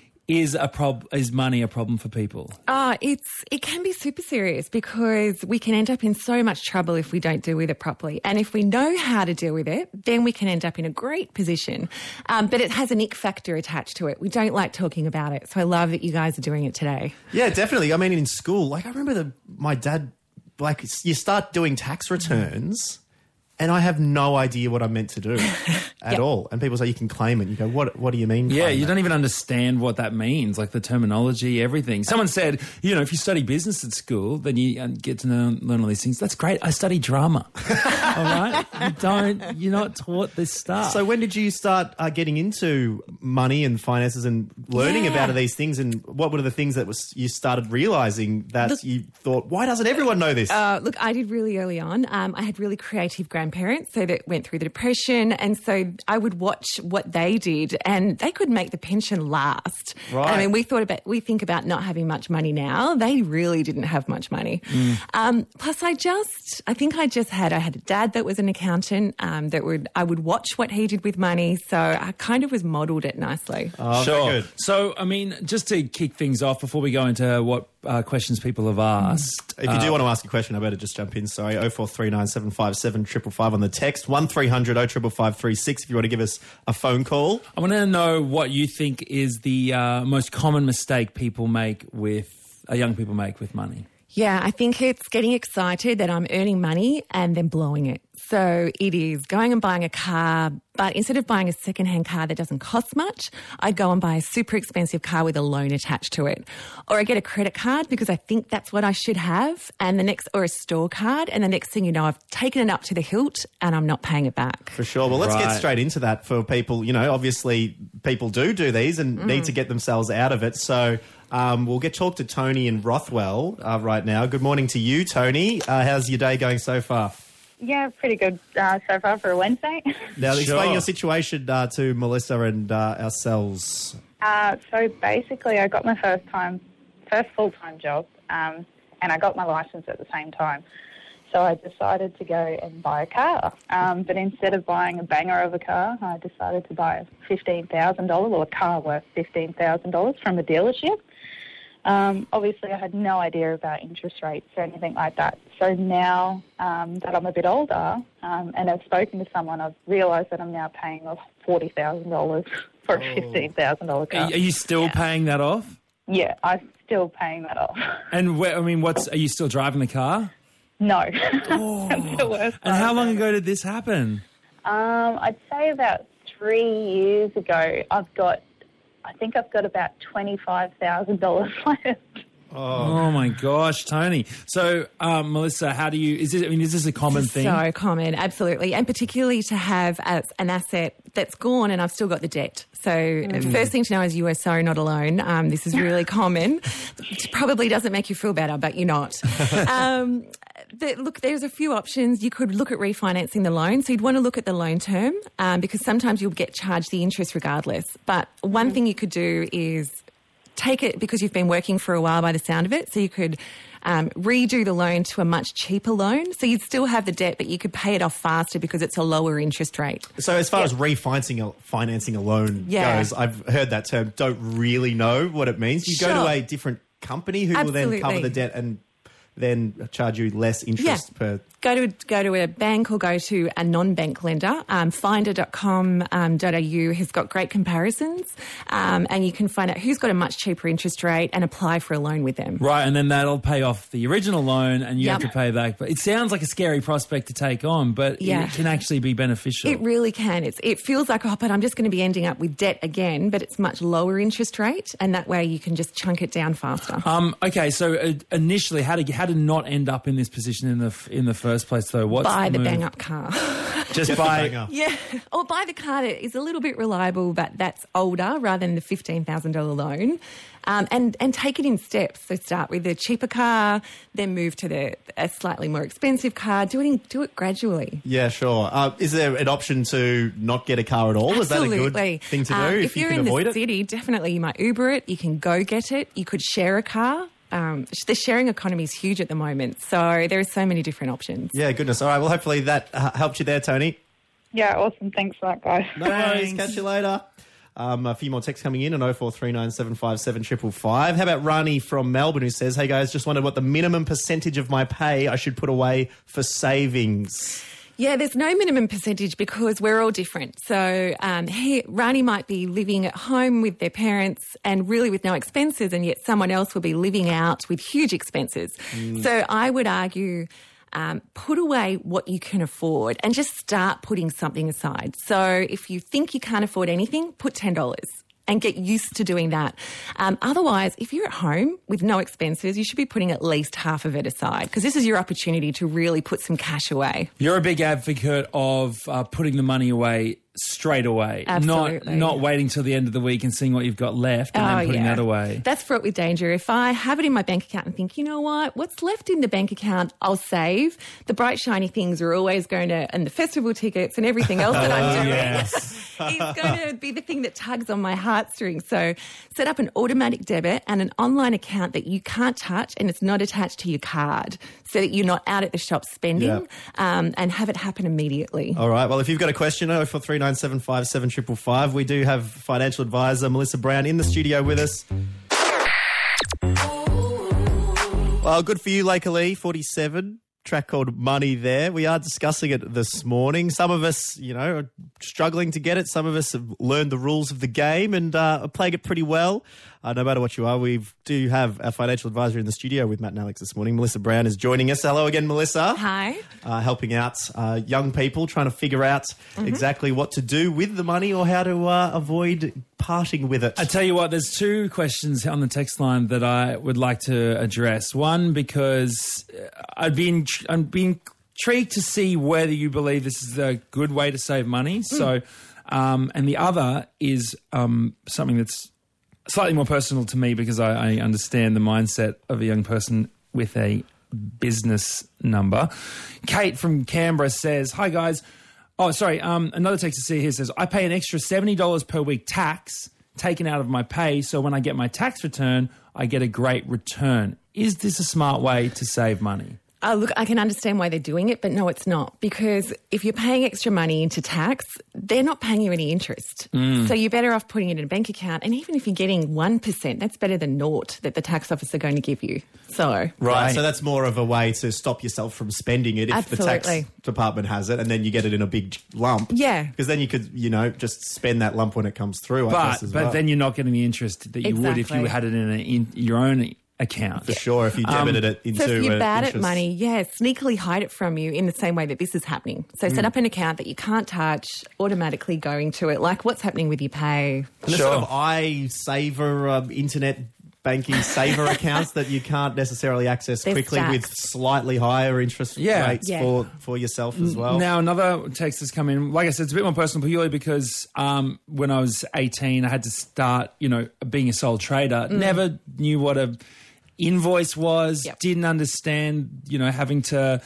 is money a problem for people? It can be super serious because we can end up in so much trouble if we don't deal with it properly. And if we know how to deal with it, then we can end up in a great position. But it has an ick factor attached to it. We don't like talking about it. So I love that you guys are doing it today. Yeah, definitely. I mean, in school, I remember my dad, you start doing tax returns and I have no idea what I'm meant to do at all. And people say you can claim it. You go, what do you mean? Yeah, you don't even understand what that means, like the terminology, everything. Someone said, if you study business at school, then you get to learn all these things. That's great. I study drama. All right? You're not taught this stuff. So when did you start getting into money and finances and learning about these things? And what were the things that you started realising that you thought, why doesn't everyone know this? Look, I did really early on. I had really creative grandparents, so that went through the Depression, and so I would watch what they did, and they could make the pension last. Right. I mean, we think about not having much money now. They really didn't have much money. Plus, I had a dad that was an accountant. I would watch what he did with money, so I kind of was modelled it nicely. Oh, sure. Good. So, I mean, just to kick things off before we go into what questions people have asked. If you do want to ask a question, I better just jump in. Sorry, 0439 757 555 on the text, 1300 055536 if you want to give us a phone call. I want to know what you think is the most common mistake young people make with money. Yeah, I think it's getting excited that I'm earning money and then blowing it. So it is going and buying a car, but instead of buying a second-hand car that doesn't cost much, I go and buy a super expensive car with a loan attached to it. Or I get a credit card because I think that's what I should have, or a store card, and the next thing you know, I've taken it up to the hilt and I'm not paying it back. For sure. Well, let's get straight into that for people. Obviously people do these and need to get themselves out of it. So we'll talk to Tony in Rothwell right now. Good morning to you, Tony. How's your day going so far? Yeah, pretty good so far for a Wednesday. Now, explain your situation to Melissa and ourselves. So basically, I got my first full-time job, and I got my license at the same time. So I decided to go and buy a car. But instead of buying a banger of a car, I decided to buy a $15,000 or a car worth $15,000 from a dealership. Obviously, I had no idea about interest rates or anything like that. So now that I'm a bit older and I've spoken to someone, I've realised that I'm now paying off $40,000 for a $15,000 car. Are you still paying that off? Yeah, I'm still paying that off. And are you still driving the car? No. That's the worst part. And how long ago did this happen? I'd say about 3 years ago. I think I've got about $25,000 left. Oh my gosh, Tony. So, Melissa, is this a common thing? So common, absolutely. And particularly to have an asset that's gone and I've still got the debt. So first thing to know is you are so not alone. This is really common. It probably doesn't make you feel better, but you're not. Look, there's a few options. You could look at refinancing the loan. So you'd want to look at the loan term because sometimes you'll get charged the interest regardless. But one thing you could do is take it because you've been working for a while by the sound of it. So you could redo the loan to a much cheaper loan. So you'd still have the debt, but you could pay it off faster because it's a lower interest rate. So as far as refinancing a loan goes, I've heard that term, don't really know what it means. You go to a different company who will then cover the debt and then charge you less interest per... Go to a bank or go to a non-bank lender. Finder.com.au has got great comparisons and you can find out who's got a much cheaper interest rate and apply for a loan with them. Right, and then that'll pay off the original loan and you have to pay back. But it sounds like a scary prospect to take on, but it can actually be beneficial. It really can. It feels like, but I'm just going to be ending up with debt again, but it's much lower interest rate and that way you can just chunk it down faster. Okay, so initially, how to not end up in this position in the first place, though? Buy the bang-up car. Just Get the buy. banger. Yeah, or buy the car that is a little bit reliable, but that's older rather than the $15,000 loan. And take it in steps. So start with the cheaper car, then move to a slightly more expensive car. Do it gradually. Yeah, sure. Is there an option to not get a car at all? Absolutely. Is that a good thing to do If you you're can in avoid the it? city, definitely you might Uber it. You can go get it. You could share a car. The sharing economy is huge at the moment. So there are so many different options. Yeah, goodness. All right, well, hopefully that helped you there, Tony. Yeah, awesome. Thanks for that, guys. No worries. Catch you later. A few more texts coming in on 0439 757 555. How about Rani from Melbourne who says, hey guys, just wondered what the minimum percentage of my pay I should put away for savings. Yeah, there's no minimum percentage because we're all different. So Rani might be living at home with their parents and really with no expenses, and yet someone else will be living out with huge expenses. So I would argue put away what you can afford and just start putting something aside. So if you think you can't afford anything, put $10 and get used to doing that. Otherwise, if you're at home with no expenses, you should be putting at least half of it aside because this is your opportunity to really put some cash away. You're a big advocate of putting the money away straight away. Absolutely. Not waiting till the end of the week and seeing what you've got left and then putting that away. That's fraught with danger. If I have it in my bank account and think, you know what, what's left in the bank account, I'll save. The bright, shiny things are always going to, and the festival tickets and everything else that I'm doing. Yes. It's going to be the thing that tugs on my heartstrings. So set up an automatic debit and an online account that you can't touch and it's not attached to your card so that you're not out at the shop spending and have it happen immediately. All right. Well, if you've got a question, 0439 757 555, we do have financial advisor Melissa Brown in the studio with us. Well, good for you, Lakelee, 47. Track called Money there. We are discussing it this morning. Some of us, are struggling to get it. Some of us have learned the rules of the game and are playing it pretty well. No matter what you are, we do have our financial advisor in the studio with Matt and Alex this morning. Melissa Brown is joining us. Hello again, Melissa. Hi. Helping out young people, trying to figure out exactly what to do with the money or how to avoid parting with it. I tell you what, there's two questions on the text line that I would like to address. One, because I'm being intrigued to see whether you believe this is a good way to save money. So, and the other is something that's slightly more personal to me because I understand the mindset of a young person with a business number. Kate from Canberra says, hi guys. Oh, sorry. Another text to see here says, I pay an extra $70 per week tax taken out of my pay. So when I get my tax return, I get a great return. Is this a smart way to save money? Look, I can understand why they're doing it, but no, it's not. Because if you're paying extra money into tax, they're not paying you any interest. So you're better off putting it in a bank account. And even if you're getting 1%, that's better than naught that the tax office are going to give you. So Right, so that's more of a way to stop yourself from spending it if the tax department has it and then you get it in a big lump. Yeah. Because then you could, just spend that lump when it comes through, I guess, as well. But then you're not getting the interest that you would if you had it in your own account. For sure, if you debited it into so if you're bad interest. at money, sneakily hide it from you in the same way that this is happening. So set up an account that you can't touch, automatically going to it, like what's happening with your pay. And the sort of iSaver internet banking saver accounts that you can't necessarily access quickly with slightly higher interest rates for yourself as well. Now, another text has come in. Like I said, it's a bit more personal purely because when I was 18, I had to start, being a sole trader. Never knew what a invoice was, didn't understand, having to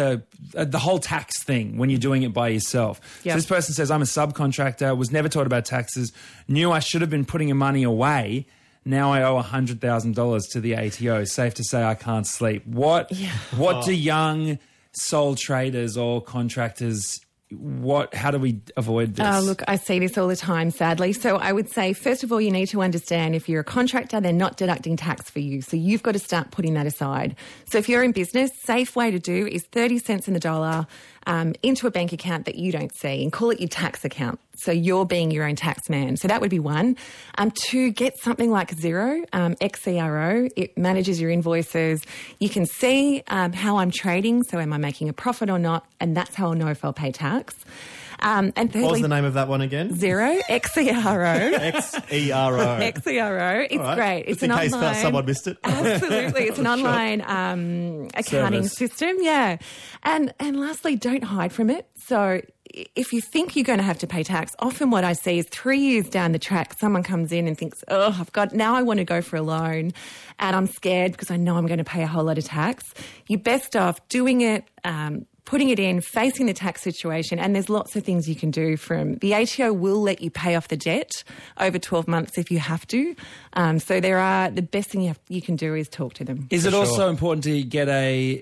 the whole tax thing when you're doing it by yourself. So this person says, I'm a subcontractor, was never taught about taxes, knew I should have been putting money away. Now I owe $100,000 to the ATO. Safe to say I can't sleep. What do young sole traders or contractors, how do we avoid this? Look, I see this all the time, sadly. So I would say, first of all, you need to understand if you're a contractor, they're not deducting tax for you. So you've got to start putting that aside. So if you're in business, safe way to do is 30 cents in the dollar into a bank account that you don't see and call it your tax account. So you're being your own tax man. So that would be one. Two, get something like Xero, XERO. It manages your invoices. You can see how I'm trading. So am I making a profit or not? And that's how I'll know if I'll pay tax. And thirdly, What was the name of that one again? Xero, Xero. Xero. Xero. It's Right. great. It's Just in an case online. someone missed it. Absolutely, it's an online accounting Service. system. Yeah, and lastly, don't hide from it. So if you think you're going to have to pay tax, often what I see is 3 years down the track, someone comes in and thinks, oh, now I want to go for a loan and I'm scared because I know I'm going to pay a whole lot of tax. You're best off doing it, putting it in, facing the tax situation, and there's lots of things you can do. From the ATO will let you pay off the debt over 12 months if you have to. So the best thing you can do is talk to them. Is it also important to get a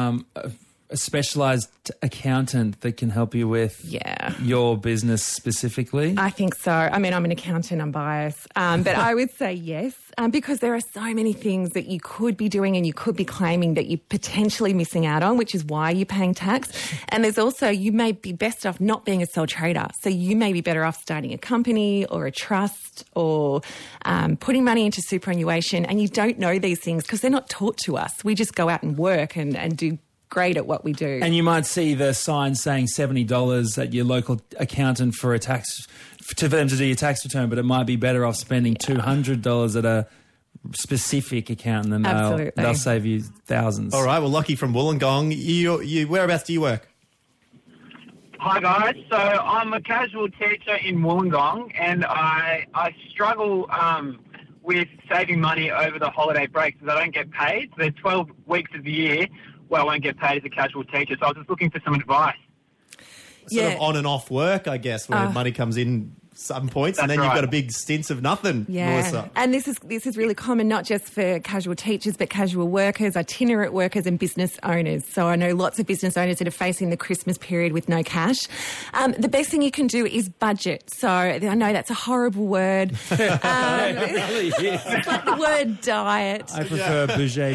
specialised accountant that can help you with your business specifically? I think so. I mean, I'm an accountant, I'm biased. But I would say yes, because there are so many things that you could be doing and you could be claiming that you're potentially missing out on, which is why you're paying tax. And there's also, you may be best off not being a sole trader. So you may be better off starting a company or a trust or putting money into superannuation. And you don't know these things because they're not taught to us. We just go out and work and do great at what we do. And you might see the sign saying $70 at your local accountant for them to do your tax return, but it might be better off spending $200 at a specific accountant, and they'll save you thousands. All right, well, Lockie from Wollongong, you whereabouts do you work? Hi guys, so I'm a casual teacher in Wollongong, and I struggle with saving money over the holiday break because I don't get paid. The 12 weeks of the year I won't get paid as a casual teacher, so I was just looking for some advice. Sort of on and off work, I guess, where money comes in some points, and then you've got a big stints of nothing, Melissa. And this is really common, not just for casual teachers, but casual workers, itinerant workers and business owners. So I know lots of business owners that are facing the Christmas period with no cash. The best thing you can do is budget. So I know that's a horrible word. It really is. It's like the word diet. I prefer bouger.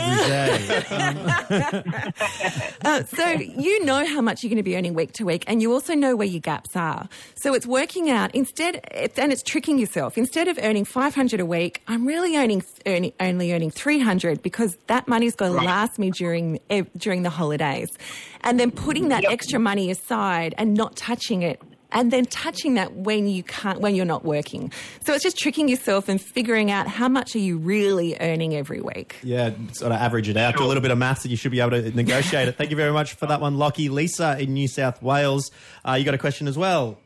So you know how much you're going to be earning week to week, and you also know where your gaps are. So it's working out and it's tricking yourself. Instead of earning $500 a week, I'm really only earning $300 because that money's going to last me during the holidays. And then putting that extra money aside and not touching it, and then touching that when you're not working. So it's just tricking yourself and figuring out how much are you really earning every week. Yeah, sort of average it out. Do a little bit of maths and you should be able to negotiate it. Thank you very much for that one, Lockie. Lisa in New South Wales, you got a question as well?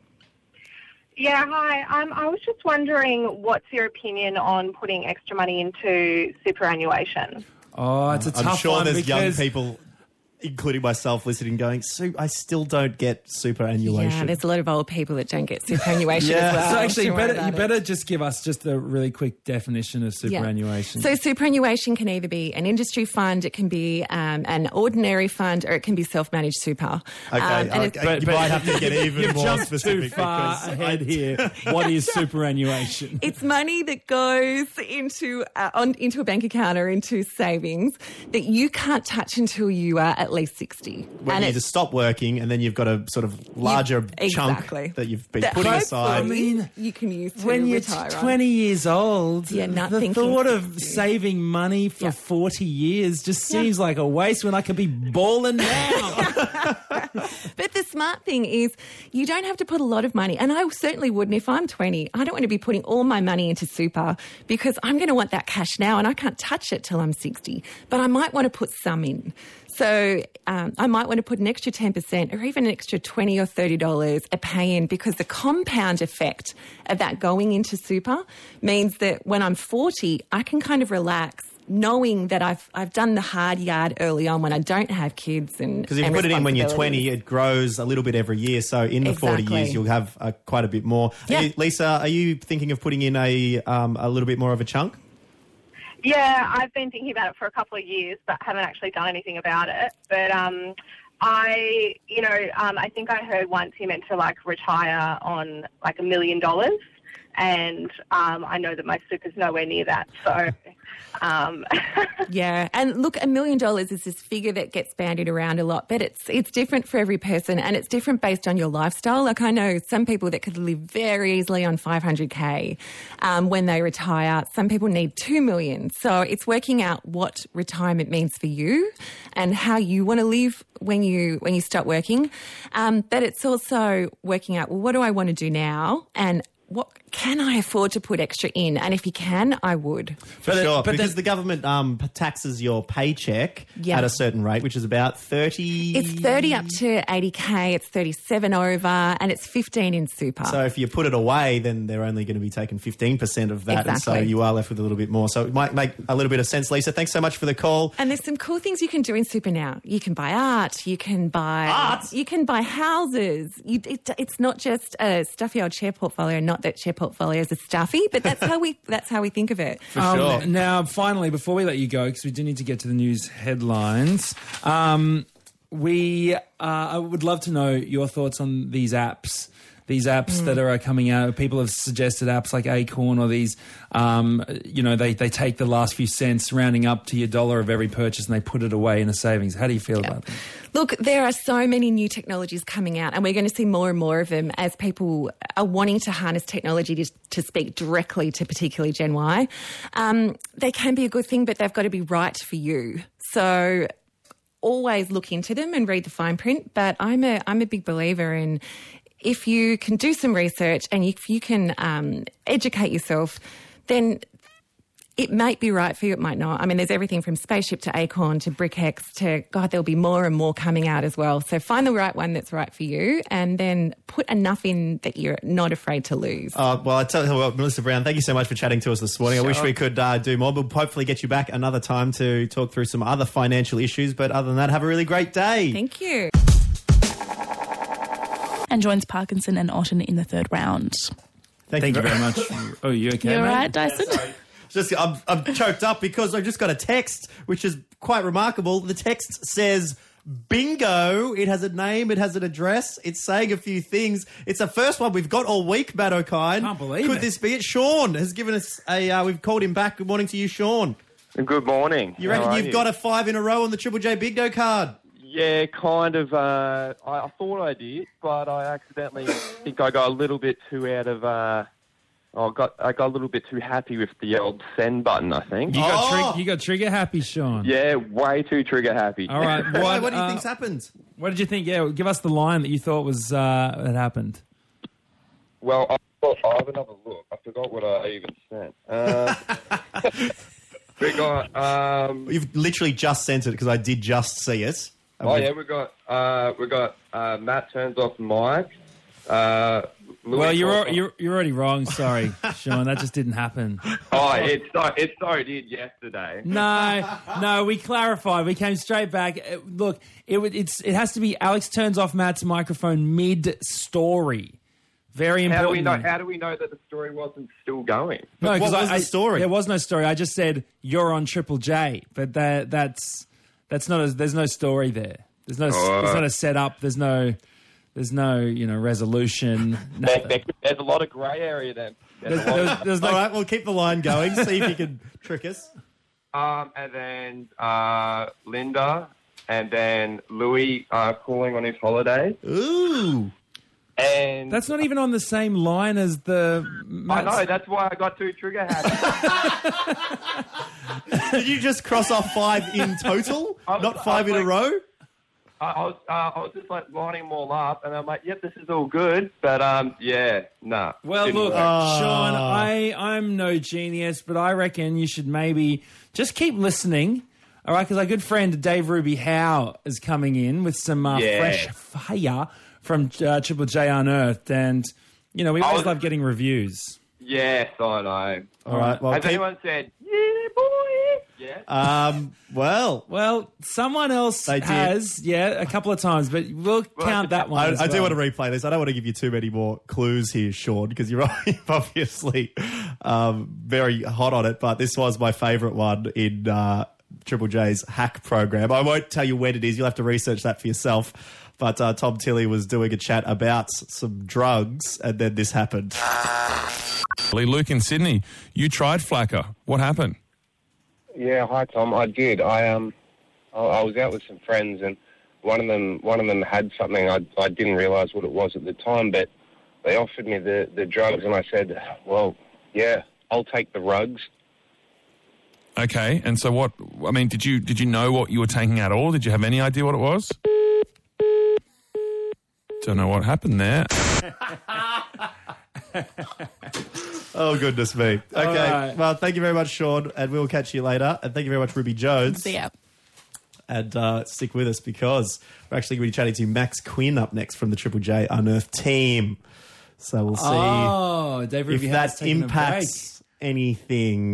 Yeah, hi. I was just wondering, what's your opinion on putting extra money into superannuation? Oh, it's a tough one. I'm sure there's young because people, including myself, listening going, I still don't get superannuation. Yeah, there's a lot of old people that don't get superannuation as well. So actually, you better just give us just a really quick definition of superannuation. So superannuation can either be an industry fund, it can be an ordinary fund, or it can be self-managed super. Okay, you might have to get even more specific. Too far ahead here. What is superannuation? It's money that goes into a bank account or into savings that you can't touch until you are at least 60. When you just stop working, and then you've got a sort of larger chunk that you've been putting aside. I mean, you can use to when you're retire 20 years old, the thought of 60. saving money for 40 years just seems like a waste when I could be balling now. But the smart thing is you don't have to put a lot of money, and I certainly wouldn't if I'm 20. I don't want to be putting all my money into super because I'm going to want that cash now and I can't touch it till I'm 60. But I might want to put some in. So I might want to put an extra 10% or even an extra $20 or $30 a pay in, because the compound effect of that going into super means that when I'm 40, I can kind of relax, knowing that I've done the hard yard early on when I don't have kids. Because if you put it in when you're 20, it grows a little bit every year. So in the 40 years, you'll have quite a bit more. Yeah. Lisa, are you thinking of putting in a little bit more of a chunk? Yeah, I've been thinking about it for a couple of years, but haven't actually done anything about it. But I think I heard once you meant to retire on $1 million. and I know that my super's nowhere near that. So, Yeah, and look, $1 million is this figure that gets bandied around a lot, but it's different for every person, and it's different based on your lifestyle. Like, I know some people that could live very easily on $500K when they retire. Some people need $2 million. So it's working out what retirement means for you and how you want to live when you start working. But it's also working out, well, what do I want to do now, and what can I afford to put extra in? And if you can, I would. For sure, because the government taxes your paycheck at a certain rate, which is about 30... It's 30 up to 80K, it's 37 over, and it's 15 in super. So if you put it away, then they're only going to be taking 15% of that, and so you are left with a little bit more. So it might make a little bit of sense, Lisa. Thanks so much for the call. And there's some cool things you can do in super now. You can buy art, you can buy... Art? You can buy houses. It's not just a stuffy old share portfolio, not that share portfolios are stuffy, but that's how we think of it. For sure. Now, finally, before we let you go, because we do need to get to the news headlines, I would love to know your thoughts on these apps. These apps that are coming out. People have suggested apps like Acorn or these, they take the last few cents, rounding up to your dollar of every purchase, and they put it away in a savings. How do you feel about that? Look, there are so many new technologies coming out, and we're going to see more and more of them as people are wanting to harness technology to speak directly to particularly Gen Y. They can be a good thing, but they've got to be right for you. So always look into them and read the fine print. But I'm a big believer in, if you can do some research and if you can educate yourself, then it might be right for you, it might not. I mean, there's everything from Spaceship to Acorn to BrickX to, God, there'll be more and more coming out as well. So find the right one that's right for you, and then put enough in that you're not afraid to lose. Well, I tell you what, Melissa Brown, thank you so much for chatting to us this morning. Sure. I wish we could do more. We'll hopefully get you back another time to talk through some other financial issues. But other than that, have a really great day. Thank you. And joins Parkinson and Otten in the third round. Thank you very much. Oh, you okay, You're mate? right, Dyson? Yeah, I'm choked up because I just got a text, which is quite remarkable. The text says, bingo. It has a name. It has an address. It's saying a few things. It's the first one we've got all week, Matt O'Kine. Can't believe Could it. this be it? Sean has given us we've called him back. Good morning to you, Sean. Good morning. You reckon you've got a 5 in a row on the Triple J Big Dough card? Yeah, kind of. I thought I did, but I accidentally think I got a little bit too out of... I got a little bit too happy with the old send button, I think. You got trigger happy, Sean. Yeah, way too trigger happy. All right. What do you think's happened? What did you think? Yeah, give us the line that you thought was that happened. Well, I'll have another look. I forgot what I even sent. We got... You've literally just sent it because I did just see it. we got Matt turns off the mic. Well, you're already wrong. Sorry, Sean. That just didn't happen. Oh, it so did yesterday. No. We clarified. We came straight back. Look, it has to be Alex turns off Matt's microphone mid-story. Very important. How do we know that the story wasn't still going? No, what was the story? There was no story. I just said you're on Triple J, but that's not. There's no story there. There's not a setup. There's no resolution. There's a lot of grey area there. All right, we'll keep the line going. See if you can trick us. And then Linda, and then Louis calling on his holiday. Ooh. And that's not even on the same line as the... I know, that's why I got too trigger happy. Did you just cross off 5 in total? Not 5 in a row? I was just like lining them all up, and I'm like, yep, this is all good, but nah. Well, look, Sean, I'm no genius, but I reckon you should maybe just keep listening, all right? Because our good friend Dave Ruby Howe is coming in with some fresh fire from Triple J Unearthed, and we always love getting reviews. Yes, I know. All right. Well, has anyone said, yeah, boy? Yeah. Well, someone else has, a couple of times, but we'll count that one. I do want to replay this. I don't want to give you too many more clues here, Sean, because you're obviously very hot on it. But this was my favourite one in Triple J's hack program. I won't tell you when it is. You'll have to research that for yourself. But Tom Tilley was doing a chat about some drugs, and then this happened. Luke in Sydney, you tried Flacker. What happened? Yeah, hi Tom. I did. I was out with some friends, and one of them had something. I didn't realise what it was at the time, but they offered me the drugs, and I said, "Well, yeah, I'll take the rugs." Okay, and so what? I mean, did you know what you were taking at all? Did you have any idea what it was? Don't know what happened there. Oh, goodness me. Okay, right. Well, thank you very much, Sean, and we'll catch you later. And thank you very much, Ruby Jones. See ya. And stick with us because we're actually going to be chatting to Max Quinn up next from the Triple J Unearthed team. So we'll see Dave if that impacts anything.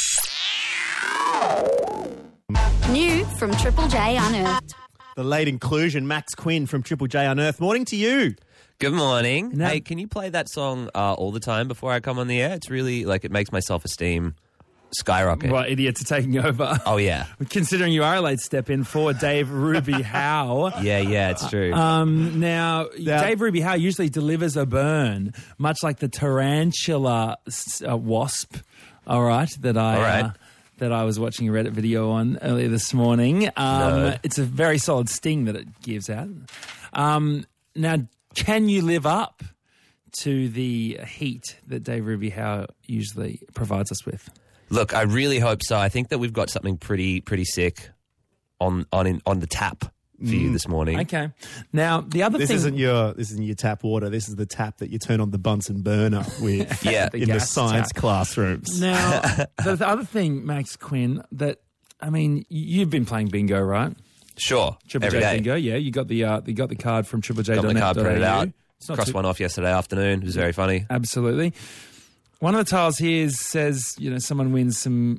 New from Triple J Unearthed. The late inclusion, Max Quinn from Triple J Unearthed. Morning to you. Good morning. Hey, can you play that song all the time before I come on the air? It's really, it makes my self-esteem skyrocket. Right, idiots are taking over. Oh, yeah. Considering you are a late step-in for Dave Ruby Howe. Yeah, it's true. Now, Dave Ruby Howe usually delivers a burn, much like the tarantula wasp, that I was watching a Reddit video on earlier this morning. It's a very solid sting that it gives out. Now, can you live up to the heat that Dave Ruby Howe usually provides us with? Look, I really hope so. I think that we've got something pretty sick on the tap for you this morning. Okay. Now, the other thing... This isn't your tap water. This is the tap that you turn on the Bunsen burner with in the science classrooms. Now, the other thing, Max Quinn, that, I mean, you've been playing bingo, right? Sure. Triple Every J day. bingo, yeah. You got the card from Triple J. Got the card printed out. Crossed one off yesterday afternoon. It was very funny. Absolutely. One of the tiles here says, someone wins something.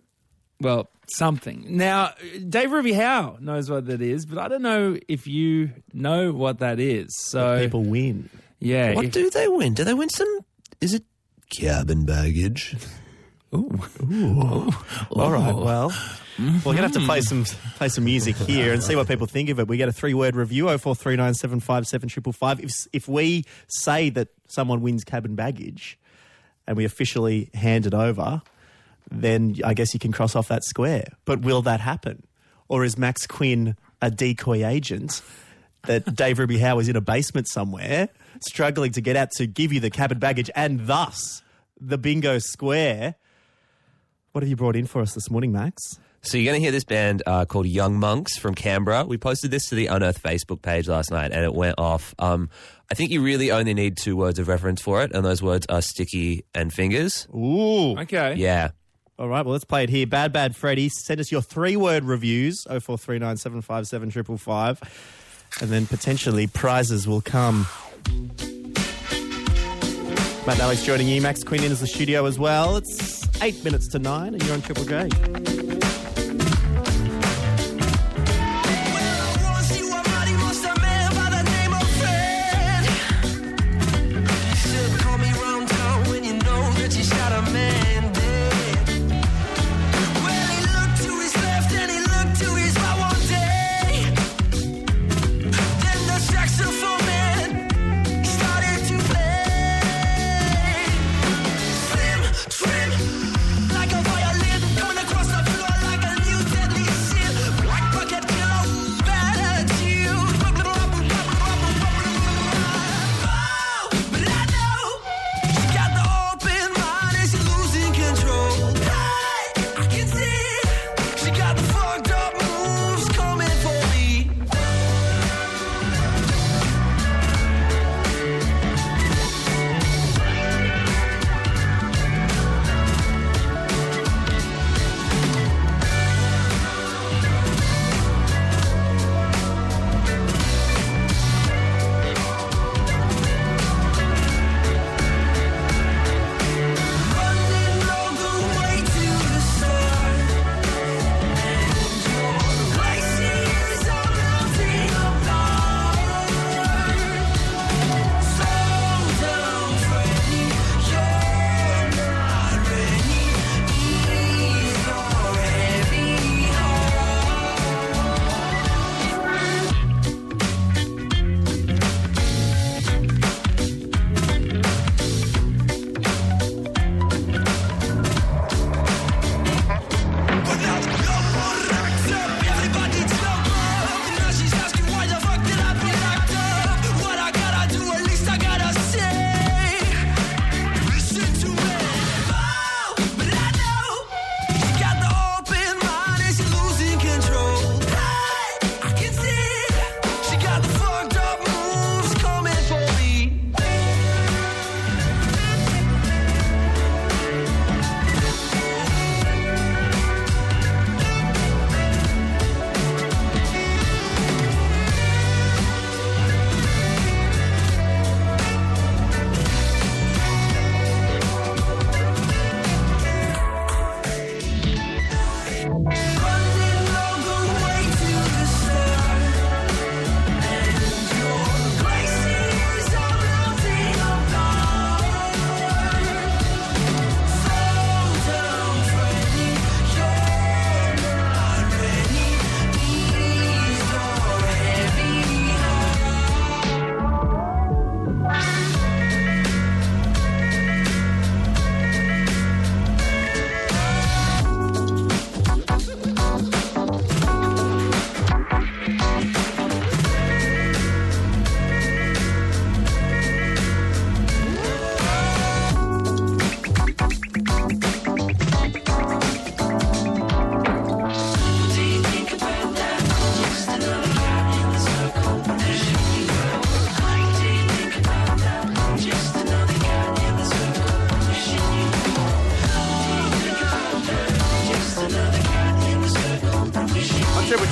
Now, Dave Ruby Howe knows what that is, but I don't know if you know what that is. So people win. Yeah. What do they win? Do they win some... Is it cabin baggage? Ooh. All right, well... We're going to have to play some music here and see what people think of it. We get a 3-word review, 0439757555. If we say that someone wins cabin baggage and we officially hand it over, then I guess you can cross off that square. But will that happen? Or is Max Quinn a decoy agent that Dave Ruby Howe is in a basement somewhere struggling to get out to give you the cabin baggage and thus the bingo square? What have you brought in for us this morning, Max? So you're going to hear this band called Young Monks from Canberra. We posted this to the Unearthed Facebook page last night and it went off. I think you really only need 2 words of reference for it, and those words are sticky and fingers. Ooh. Okay. Yeah. All right, well, let's play it here. Bad Freddy, send us your 3-word reviews, 0439757555, and then potentially prizes will come. Matt and Alex joining you. Max Quinn in the studio as well. It's 8 minutes to 9 and you're on Triple J. Like a violin coming across the floor.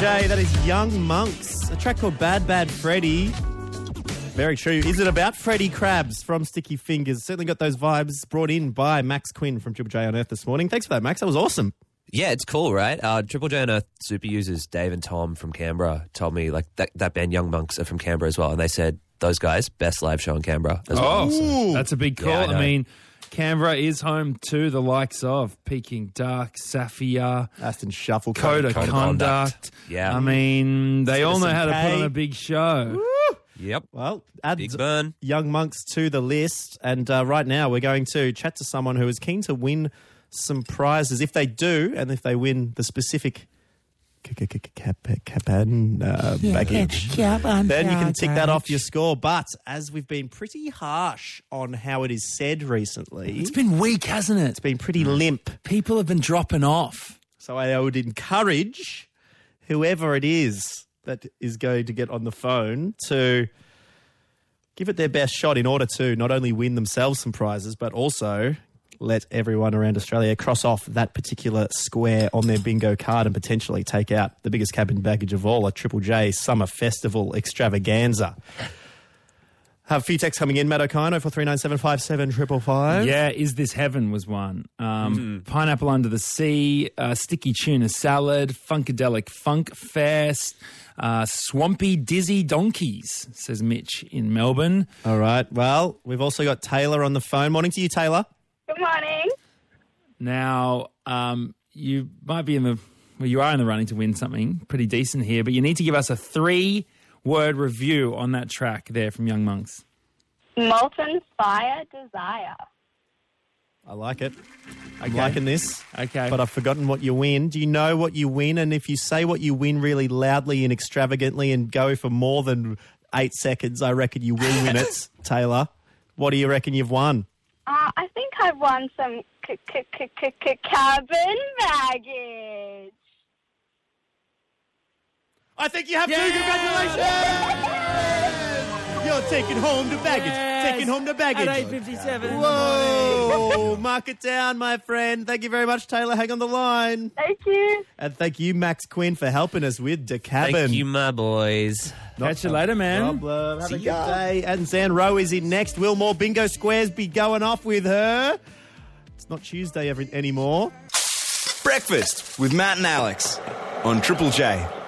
J. That is Young Monks. A track called Bad Bad Freddy. Very true. Is it about Freddy Krabs from Sticky Fingers? Certainly got those vibes brought in by Max Quinn from Triple J on Earth this morning. Thanks for that, Max. That was awesome. Yeah, it's cool, right? Triple J on Earth super users, Dave and Tom from Canberra, told me like that band Young Monks are from Canberra as well. And they said, those guys, best live show in Canberra as well. Oh, that's a big call. Yeah, I know. I mean, Canberra is home to the likes of Peking Duck, Safia, Aston Shuffle, Code of Conduct. Yeah. I mean, they all know how to put K. on a big show. Yep. Well, add Big burn. Young Monks to the list. And right now we're going to chat to someone who is keen to win some prizes. If they do, and if they win the specific cabin baggage, then you can tick that off your score. But as we've been pretty harsh on how it is said recently, It's been weak, hasn't it? it's been pretty limp. People have been dropping off. So I would encourage whoever it is that is going to get on the phone to give it their best shot in order to not only win themselves some prizes, but also let everyone around Australia cross off that particular square on their bingo card and potentially take out the biggest cabin baggage of all, a Triple J Summer Festival extravaganza. Have a few texts coming in. Matt O'Kine, 0439757555. Yeah, Is This Heaven was one. Pineapple Under the Sea, Sticky Tuna Salad, Funkadelic Funk Fest, Swampy Dizzy Donkeys, says Mitch in Melbourne. All right. Well, we've also got Taylor on the phone. Morning to you, Taylor. Good morning. Now, you might be you are in the running to win something pretty decent here, but you need to give us a 3-word review on that track there from Young Monks. Molten Fire Desire. I like it. I'm Okay. liking this. Okay. But I've forgotten what you win. Do you know what you win? And if you say what you win really loudly and extravagantly and go for more than 8 seconds, I reckon you will win it, Taylor. What do you reckon you've won? I think I've won some cabin baggage. I think you have to. Congratulations! You're taking home the baggage. Taking home the baggage. At 8:57. Whoa! Mark it down, my friend. Thank you very much, Taylor. Hang on the line. Thank you. And thank you, Max Quinn, for helping us with the cabin. Thank you, my boys. Catch you later, man. Problem. Have See a good ya. day. And Zan Rowe is in next. Will more bingo squares be going off with her? It's not Tuesday anymore. Breakfast with Matt and Alex on Triple J.